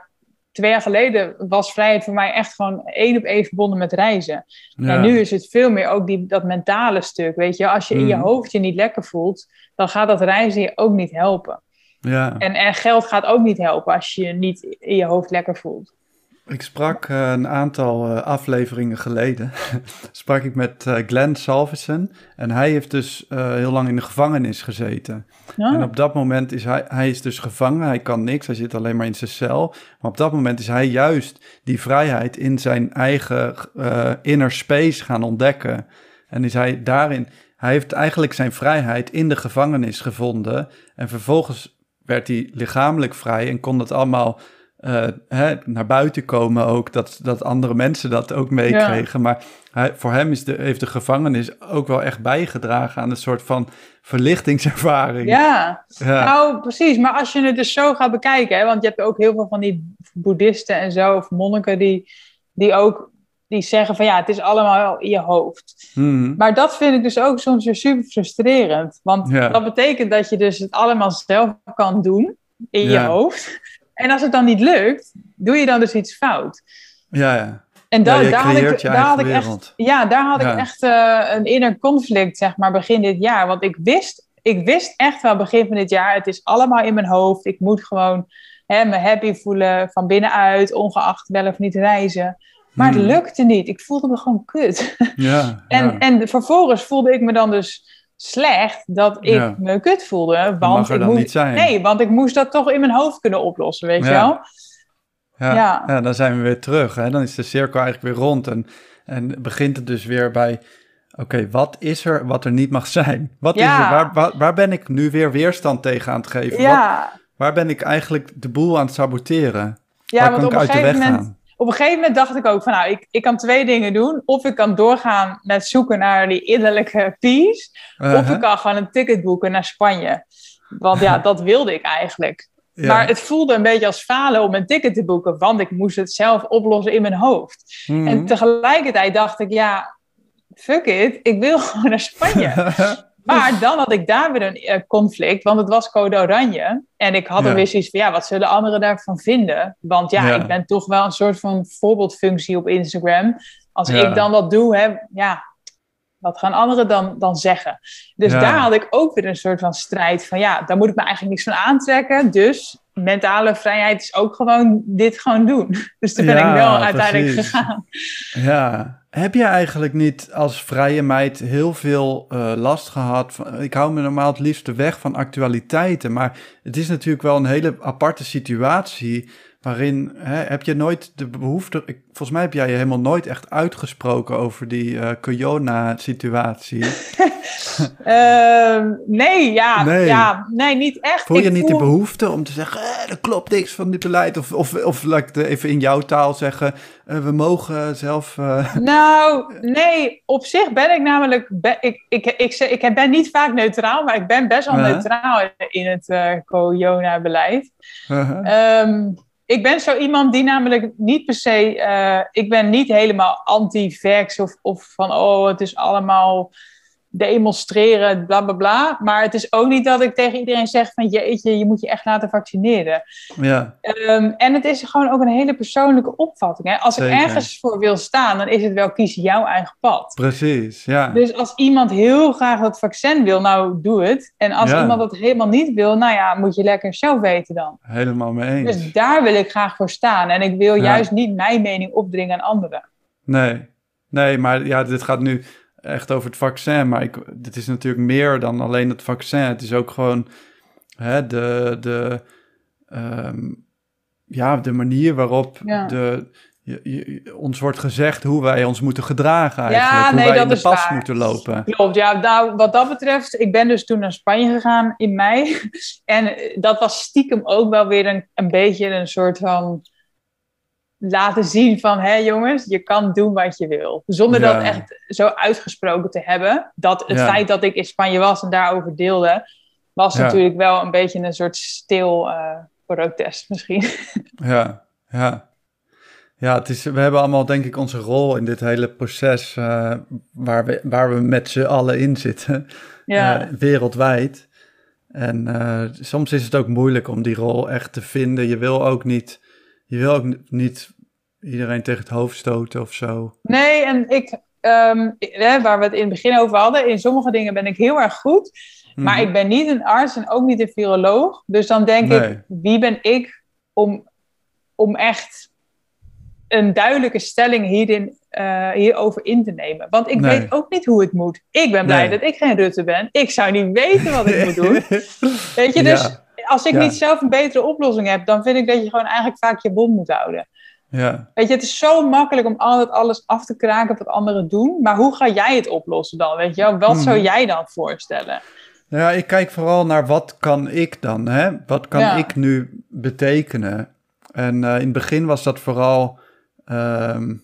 2 jaar geleden was vrijheid voor mij echt gewoon 1 op 1 verbonden met reizen. Ja. En nu is het veel meer ook dat mentale stuk, weet je. Als je in je hoofd je niet lekker voelt, dan gaat dat reizen je ook niet helpen. Ja. En geld gaat ook niet helpen als je je niet in je hoofd lekker voelt. Ik sprak een aantal afleveringen geleden, sprak ik met Glenn Salvesen. En hij heeft dus heel lang in de gevangenis gezeten. Ja. En op dat moment is hij is dus gevangen, hij kan niks, hij zit alleen maar in zijn cel. Maar op dat moment is hij juist die vrijheid in zijn eigen inner space gaan ontdekken. En is hij heeft eigenlijk zijn vrijheid in de gevangenis gevonden. En vervolgens werd hij lichamelijk vrij en kon dat allemaal naar buiten komen ook, dat andere mensen dat ook meekregen. Ja. Maar voor hem heeft de gevangenis ook wel echt bijgedragen aan een soort van verlichtingservaring. Ja, nou precies. Maar als je het dus zo gaat bekijken, hè, want je hebt ook heel veel van die boeddhisten en zo, of monniken die zeggen van het is allemaal in je hoofd. Maar dat vind ik dus ook soms weer super frustrerend. Want dat betekent dat je dus het allemaal zelf kan doen in je hoofd. En als het dan niet lukt, doe je dan dus iets fout. Ja. En daar had ik echt een inner conflict, zeg maar, begin dit jaar. Want ik wist echt wel begin van dit jaar, het is allemaal in mijn hoofd. Ik moet gewoon me happy voelen van binnenuit, ongeacht wel of niet reizen. Maar het lukte niet. Ik voelde me gewoon kut. En vervolgens voelde ik me dan dus slecht dat ik me kut voelde. Want niet zijn. Nee, want ik moest dat toch in mijn hoofd kunnen oplossen, weet je wel? Ja, dan zijn we weer terug. Hè? Dan is de cirkel eigenlijk weer rond. En begint het dus weer bij... Oké, wat is er wat er niet mag zijn? Wat is er? Waar ben ik nu weer weerstand tegen aan het geven? Waar ben ik eigenlijk de boel aan het saboteren? Waar kan ik uit de weg gaan? Op een gegeven moment dacht ik ook van, ik kan 2 dingen doen. Of ik kan doorgaan met zoeken naar die innerlijke peace. Of ik kan gewoon een ticket boeken naar Spanje. Want dat wilde ik eigenlijk. Ja. Maar het voelde een beetje als falen om een ticket te boeken. Want ik moest het zelf oplossen in mijn hoofd. En tegelijkertijd dacht ik, fuck it. Ik wil gewoon naar Spanje. Maar dan had ik daar weer een conflict, want het was code oranje. En ik had er weer zoiets van, wat zullen anderen daarvan vinden? Want ik ben toch wel een soort van voorbeeldfunctie op Instagram. Als ik dan dat doe, wat gaan anderen dan zeggen? Dus daar had ik ook weer een soort van strijd van, daar moet ik me eigenlijk niks van aantrekken. Dus mentale vrijheid is ook gewoon dit gewoon doen. Dus toen ben ik wel uiteindelijk gegaan. Ja. Heb je eigenlijk niet als vrije meid heel veel last gehad van, ik hou me normaal het liefste weg van actualiteiten, maar het is natuurlijk wel een hele aparte situatie waarin, heb je nooit de behoefte, volgens mij heb jij je helemaal nooit echt uitgesproken over die corona-situatie. Nee, niet echt. Voel je niet de behoefte om te zeggen, er klopt niks van dit beleid? Of laat ik het even in jouw taal zeggen, we mogen zelf... Nou, nee, op zich ben ik namelijk... Ik ben niet vaak neutraal, maar ik ben best wel neutraal in het corona-beleid. Ik ben zo iemand die namelijk niet per se... ik ben niet helemaal anti-vax of van, het is allemaal demonstreren, bla bla bla. Maar het is ook niet dat ik tegen iedereen zeg van, jeetje, je moet je echt laten vaccineren. Ja. En het is gewoon ook een hele persoonlijke opvatting. Hè? Als ik ergens voor wil staan, dan is het wel kies jouw eigen pad. Precies, ja. Dus als iemand heel graag dat vaccin wil, nou, doe het. En als iemand dat helemaal niet wil, moet je lekker zelf weten dan. Helemaal mee eens. Dus daar wil ik graag voor staan. En ik wil juist niet mijn mening opdringen aan anderen. Nee, maar dit gaat nu echt over het vaccin. Maar dit is natuurlijk meer dan alleen het vaccin. Het is ook gewoon de manier waarop ons wordt gezegd hoe wij ons moeten gedragen eigenlijk. Hoe wij in de pas moeten lopen. Klopt, nou, wat dat betreft, ik ben dus toen naar Spanje gegaan in mei. En dat was stiekem ook wel weer een beetje een soort van laten zien van, jongens, je kan doen wat je wil. Zonder dat echt zo uitgesproken te hebben. Dat het feit dat ik in Spanje was en daarover deelde, was natuurlijk wel een beetje een soort stil protest misschien. Ja, we hebben allemaal denk ik onze rol in dit hele proces waar we met z'n allen in zitten, wereldwijd. En soms is het ook moeilijk om die rol echt te vinden. Je wil ook niet je wil ook niet iedereen tegen het hoofd stoten of zo. Nee, en waar we het in het begin over hadden, in sommige dingen ben ik heel erg goed. Maar ik ben niet een arts en ook niet een viroloog. Dus dan denk ik, wie ben ik om echt een duidelijke stelling hierover in te nemen? Want ik weet ook niet hoe het moet. Ik ben blij dat ik geen Rutte ben. Ik zou niet weten wat ik moet doen. Weet je, dus als ik niet zelf een betere oplossing heb, dan vind ik dat je gewoon eigenlijk vaak je mond moet houden. Ja. Weet je, het is zo makkelijk om altijd alles af te kraken wat anderen doen. Maar hoe ga jij het oplossen dan? Weet je, wat zou jij dan voorstellen? Ja, ik kijk vooral naar wat kan ik dan, hè? Wat kan ik nu betekenen? En in het begin was dat vooral een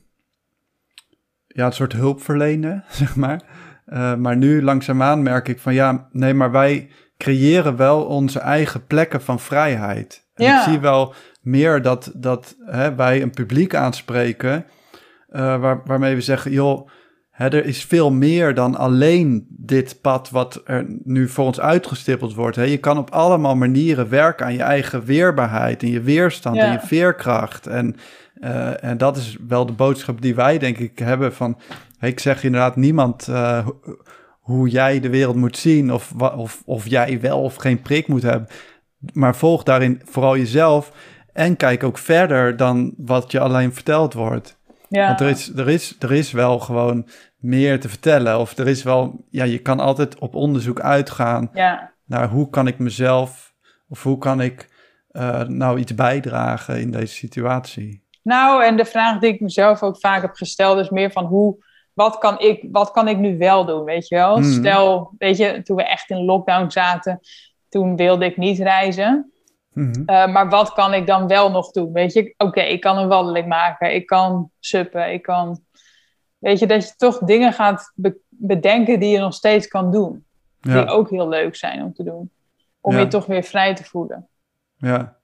soort hulp verlenen, zeg maar. Maar nu langzaamaan merk ik van maar wij creëren wel onze eigen plekken van vrijheid. En ik zie wel meer dat wij een publiek aanspreken waarmee we zeggen, joh, er is veel meer dan alleen dit pad wat er nu voor ons uitgestippeld wordt. Je kan op allemaal manieren werken aan je eigen weerbaarheid en je weerstand en je veerkracht. En dat is wel de boodschap die wij, denk ik, hebben van... Ik zeg inderdaad niemand hoe jij de wereld moet zien of jij wel of geen prik moet hebben. Maar volg daarin vooral jezelf en kijk ook verder dan wat je alleen verteld wordt. Ja. Want er is wel gewoon meer te vertellen. Of er is wel, je kan altijd op onderzoek uitgaan naar hoe kan ik mezelf of hoe kan ik iets bijdragen in deze situatie. Nou, en de vraag die ik mezelf ook vaak heb gesteld is meer van wat kan ik nu wel doen, weet je wel? Stel, weet je, toen we echt in lockdown zaten, toen wilde ik niet reizen. Maar wat kan ik dan wel nog doen? Weet je, oké, ik kan een wandeling maken, ik kan suppen, ik kan... Weet je, dat je toch dingen gaat bedenken die je nog steeds kan doen. Ja. Die ook heel leuk zijn om te doen. Om je toch weer vrij te voelen. Ja.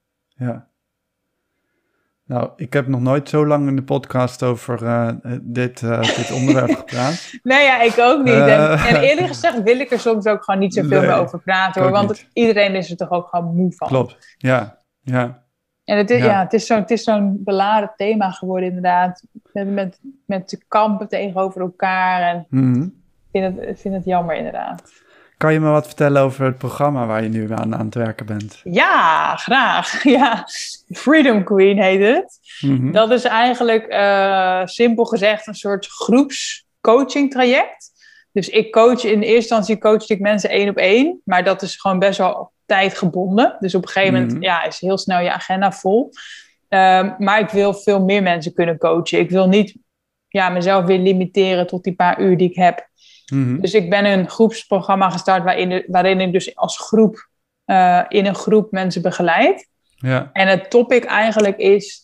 Nou, ik heb nog nooit zo lang in de podcast over dit onderwerp gepraat. Nee, ik ook niet. En eerlijk gezegd wil ik er soms ook gewoon niet zoveel meer over praten. Hoor, want iedereen is er toch ook gewoon moe van. Klopt, ja. En het is zo'n beladen thema geworden inderdaad. Met de kampen tegenover elkaar. En ik vind het jammer inderdaad. Kan je me wat vertellen over het programma waar je nu aan het werken bent? Ja, graag. Ja, Freedom Queen heet het. Dat is eigenlijk simpel gezegd een soort groepscoaching traject. Dus in eerste instantie coachte ik mensen 1-op-1. Maar dat is gewoon best wel tijdgebonden. Dus op een gegeven moment is heel snel je agenda vol. Maar ik wil veel meer mensen kunnen coachen. Ik wil niet mezelf weer limiteren tot die paar uur die ik heb. Dus ik ben een groepsprogramma gestart waarin ik dus als groep in een groep mensen begeleid. Ja. En het topic eigenlijk is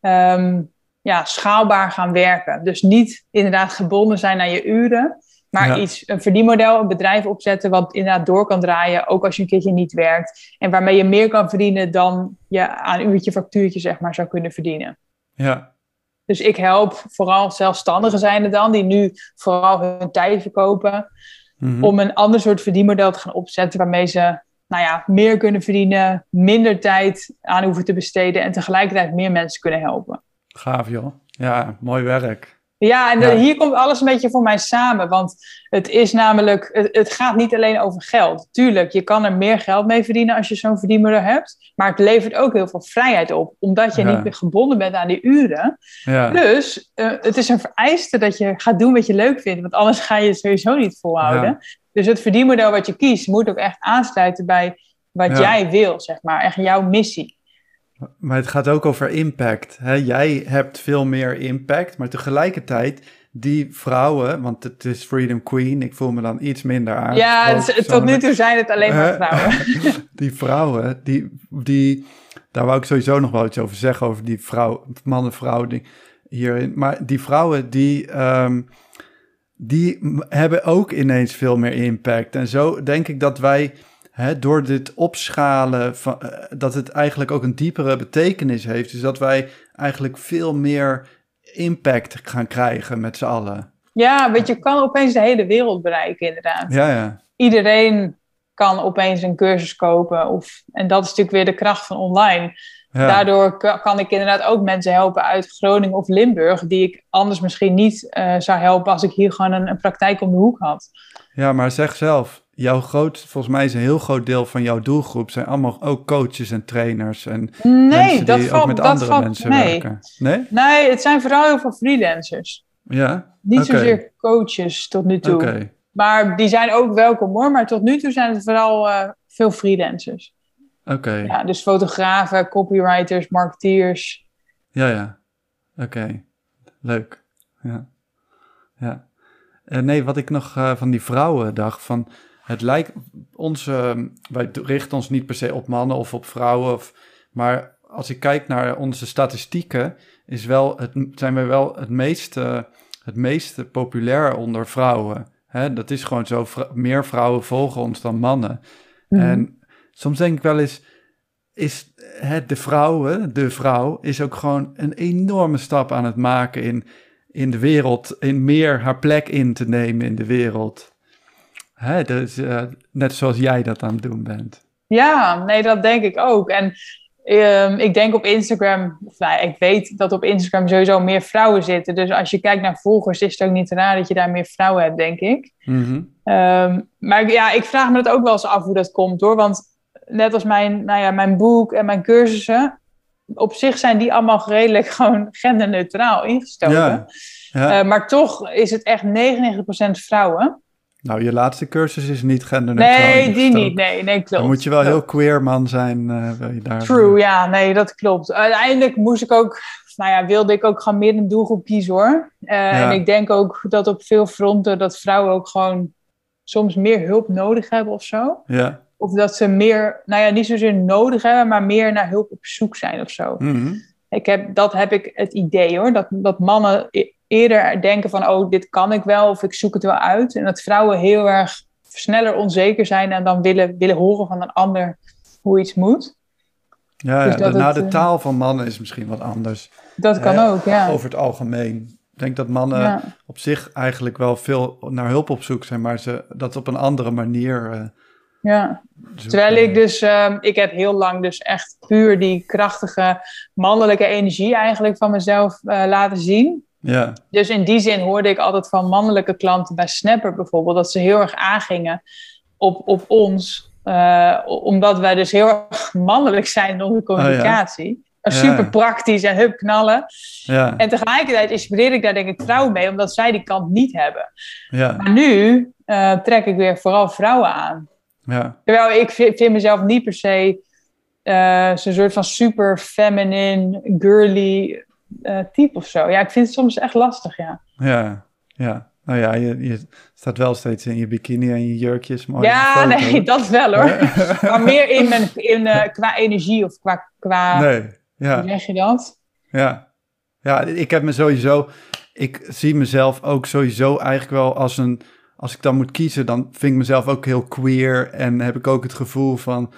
schaalbaar gaan werken. Dus niet inderdaad gebonden zijn aan je uren, maar een verdienmodel, een bedrijf opzetten wat inderdaad door kan draaien, ook als je een keertje niet werkt. En waarmee je meer kan verdienen dan je aan uurtje factuurtje zeg maar zou kunnen verdienen. Ja. Dus ik help vooral zelfstandigen zijn er dan, die nu vooral hun tijd verkopen, om een ander soort verdienmodel te gaan opzetten, waarmee ze meer kunnen verdienen, minder tijd aan hoeven te besteden en tegelijkertijd meer mensen kunnen helpen. Gaaf joh. Ja, mooi werk. Ja, en hier komt alles een beetje voor mij samen. Want het is namelijk, het gaat niet alleen over geld. Tuurlijk, je kan er meer geld mee verdienen als je zo'n verdienmodel hebt. Maar het levert ook heel veel vrijheid op. Omdat je niet meer gebonden bent aan die uren. Ja. Dus het is een vereiste dat je gaat doen wat je leuk vindt. Want anders ga je het sowieso niet volhouden. Ja. Dus het verdienmodel wat je kiest moet ook echt aansluiten bij wat jij wil, zeg maar. Echt jouw missie. Maar het gaat ook over impact. Hè? Jij hebt veel meer impact, maar tegelijkertijd die vrouwen, want het is Freedom Queen, ik voel me dan iets minder aan. Ja, tot nu toe zijn het alleen maar vrouwen. Die vrouwen, die daar wou ik sowieso nog wel iets over zeggen, over die man en vrouw die hierin. Maar die vrouwen, die hebben ook ineens veel meer impact. En zo denk ik dat wij... door dit opschalen, dat het eigenlijk ook een diepere betekenis heeft. Dus dat wij eigenlijk veel meer impact gaan krijgen met z'n allen. Ja, want je kan opeens de hele wereld bereiken inderdaad. Ja. Iedereen kan opeens een cursus kopen. En dat is natuurlijk weer de kracht van online. Daardoor kan ik inderdaad ook mensen helpen uit Groningen of Limburg, die ik anders misschien niet zou helpen als ik hier gewoon een praktijk om de hoek had. Ja, maar zeg zelf, volgens mij is een heel groot deel van jouw doelgroep zijn allemaal ook coaches en trainers en mensen die ook met andere mensen werken. Nee? Nee, het zijn vooral heel veel freelancers. Ja? Niet zozeer coaches tot nu toe. Okay. Maar die zijn ook welkom hoor, maar tot nu toe zijn het vooral veel freelancers. Oké. Ja, dus fotografen, copywriters, marketeers. Ja. Oké. Leuk. Ja. Nee, wat ik nog van die vrouwen dacht, van het lijkt wij richten ons niet per se op mannen of op vrouwen, maar als ik kijk naar onze statistieken, zijn wij wel het meest populair onder vrouwen. Hè? Dat is gewoon zo, meer vrouwen volgen ons dan mannen. Mm-hmm. En soms denk ik wel eens, de vrouw is ook gewoon een enorme stap aan het maken in de wereld, in meer haar plek in te nemen in de wereld. Dus, net zoals jij dat aan het doen bent. Ja, nee, dat denk ik ook. En ik denk op Instagram, ik weet dat op Instagram sowieso meer vrouwen zitten. Dus als je kijkt naar volgers, is het ook niet raar dat je daar meer vrouwen hebt, denk ik. Mm-hmm. Maar ja, ik vraag me dat ook wel eens af hoe dat komt, hoor. Want net als mijn boek en mijn cursussen, op zich zijn die allemaal redelijk gewoon genderneutraal ingestoken. Ja. Maar toch is het echt 99% vrouwen. Nou, je laatste cursus is niet genderneutraal. Nee, die niet. Nee, klopt. Dan moet je wel heel queer man zijn. Wil je daar... True, ja. Nee, dat klopt. Uiteindelijk wilde ik ook gewoon meer een doelgroep kiezen, hoor. En ik denk ook dat op veel fronten dat vrouwen ook gewoon soms meer hulp nodig hebben of zo. Ja. Of dat ze meer, niet zozeer nodig hebben, maar meer naar hulp op zoek zijn of zo. Mm-hmm. Dat heb ik het idee, hoor. Dat mannen eerder denken van, dit kan ik wel of ik zoek het wel uit. En dat vrouwen heel erg sneller onzeker zijn en dan willen horen van een ander hoe iets moet. Ja, dus de taal van mannen is misschien wat anders. Dat kan ook, ja. Over het algemeen. Ik denk dat mannen op zich eigenlijk wel veel naar hulp op zoek zijn, maar ze dat op een andere manier... Terwijl ik dus, ik heb heel lang dus echt puur die krachtige mannelijke energie eigenlijk van mezelf laten zien. Ja. Dus in die zin hoorde ik altijd van mannelijke klanten bij Snapper bijvoorbeeld, dat ze heel erg aangingen op ons, omdat wij dus heel erg mannelijk zijn in onze communicatie. Super praktisch en hup knallen. Ja. En tegelijkertijd inspireer ik daar denk ik vrouwen mee, omdat zij die kant niet hebben. Ja. Maar nu trek ik weer vooral vrouwen aan. Ja. Terwijl ik vind mezelf niet per se zo'n soort van super feminine, girly type of zo. Ja, ik vind het soms echt lastig, ja. Ja. Nou ja, je staat wel steeds in je bikini en je jurkjes. Mooi dat wel hoor. Maar meer qua energie of qua nee, ja. Hoe zeg je dat? Ja, ik heb me sowieso... Ik zie mezelf ook sowieso eigenlijk wel als ik dan moet kiezen, dan vind ik mezelf ook heel queer en heb ik ook het gevoel van,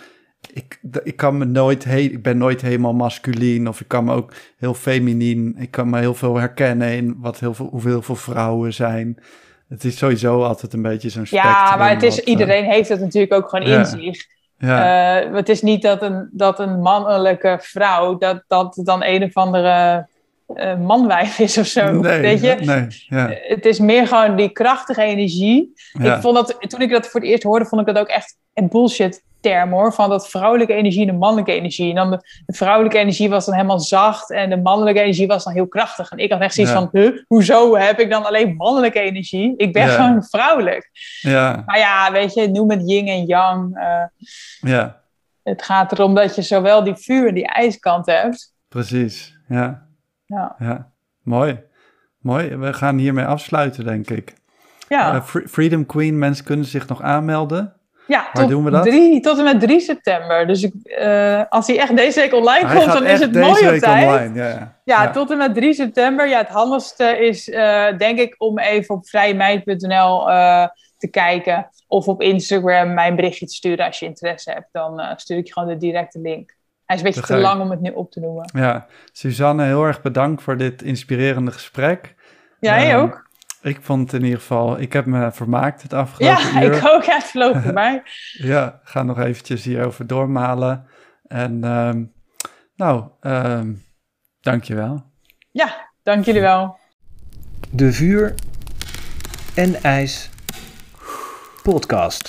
ik ben nooit helemaal masculien of ik kan me ook heel feminien, ik kan me heel veel herkennen in hoeveel veel vrouwen zijn. Het is sowieso altijd een beetje zo'n spectrum. Ja, maar iedereen heeft het natuurlijk ook gewoon in zich. Ja. Het is niet dat een mannelijke vrouw, dat dan een of andere... manwijf is of zo, weet je? Nee, ja. Het is meer gewoon die krachtige energie. Ja. Ik vond dat, toen ik dat voor het eerst hoorde, vond ik dat ook echt een bullshit term, hoor. Van dat vrouwelijke energie en de mannelijke energie. En dan de vrouwelijke energie was dan helemaal zacht en de mannelijke energie was dan heel krachtig. En ik had echt zoiets van, hoezo heb ik dan alleen mannelijke energie? Ik ben gewoon vrouwelijk. Ja. Maar ja, weet je, noem het yin en yang. Het gaat erom dat je zowel die vuur en die ijskant hebt. Precies, ja. Ja. Mooi. We gaan hiermee afsluiten, denk ik. Ja. Freedom Queen, mensen kunnen zich nog aanmelden. Ja, waar doen we dat? Tot en met 3 september. Dus als hij echt deze week online komt, dan is het mooi op tijd. Online. Ja, tot en met 3 september. Ja, het handigste is, denk ik, om even op vrijemeid.nl te kijken. Of op Instagram mijn berichtje te sturen als je interesse hebt. Dan stuur ik je gewoon de directe link. Hij is een beetje te lang om het nu op te noemen. Ja, Suzanne, heel erg bedankt voor dit inspirerende gesprek. Jij ook? Ik vond in ieder geval, ik heb me vermaakt het afgelopen uur. Ja, ik ook. Het vloog voorbij. Ja, ga nog eventjes hierover doormalen. En Nou, dankjewel. Ja, dank jullie wel. De Vuur en IJs podcast.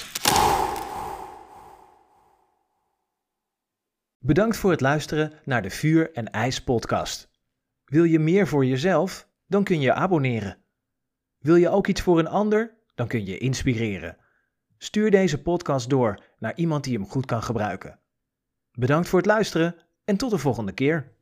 Bedankt voor het luisteren naar de Vuur en IJs podcast. Wil je meer voor jezelf? Dan kun je abonneren. Wil je ook iets voor een ander? Dan kun je inspireren. Stuur deze podcast door naar iemand die hem goed kan gebruiken. Bedankt voor het luisteren en tot de volgende keer.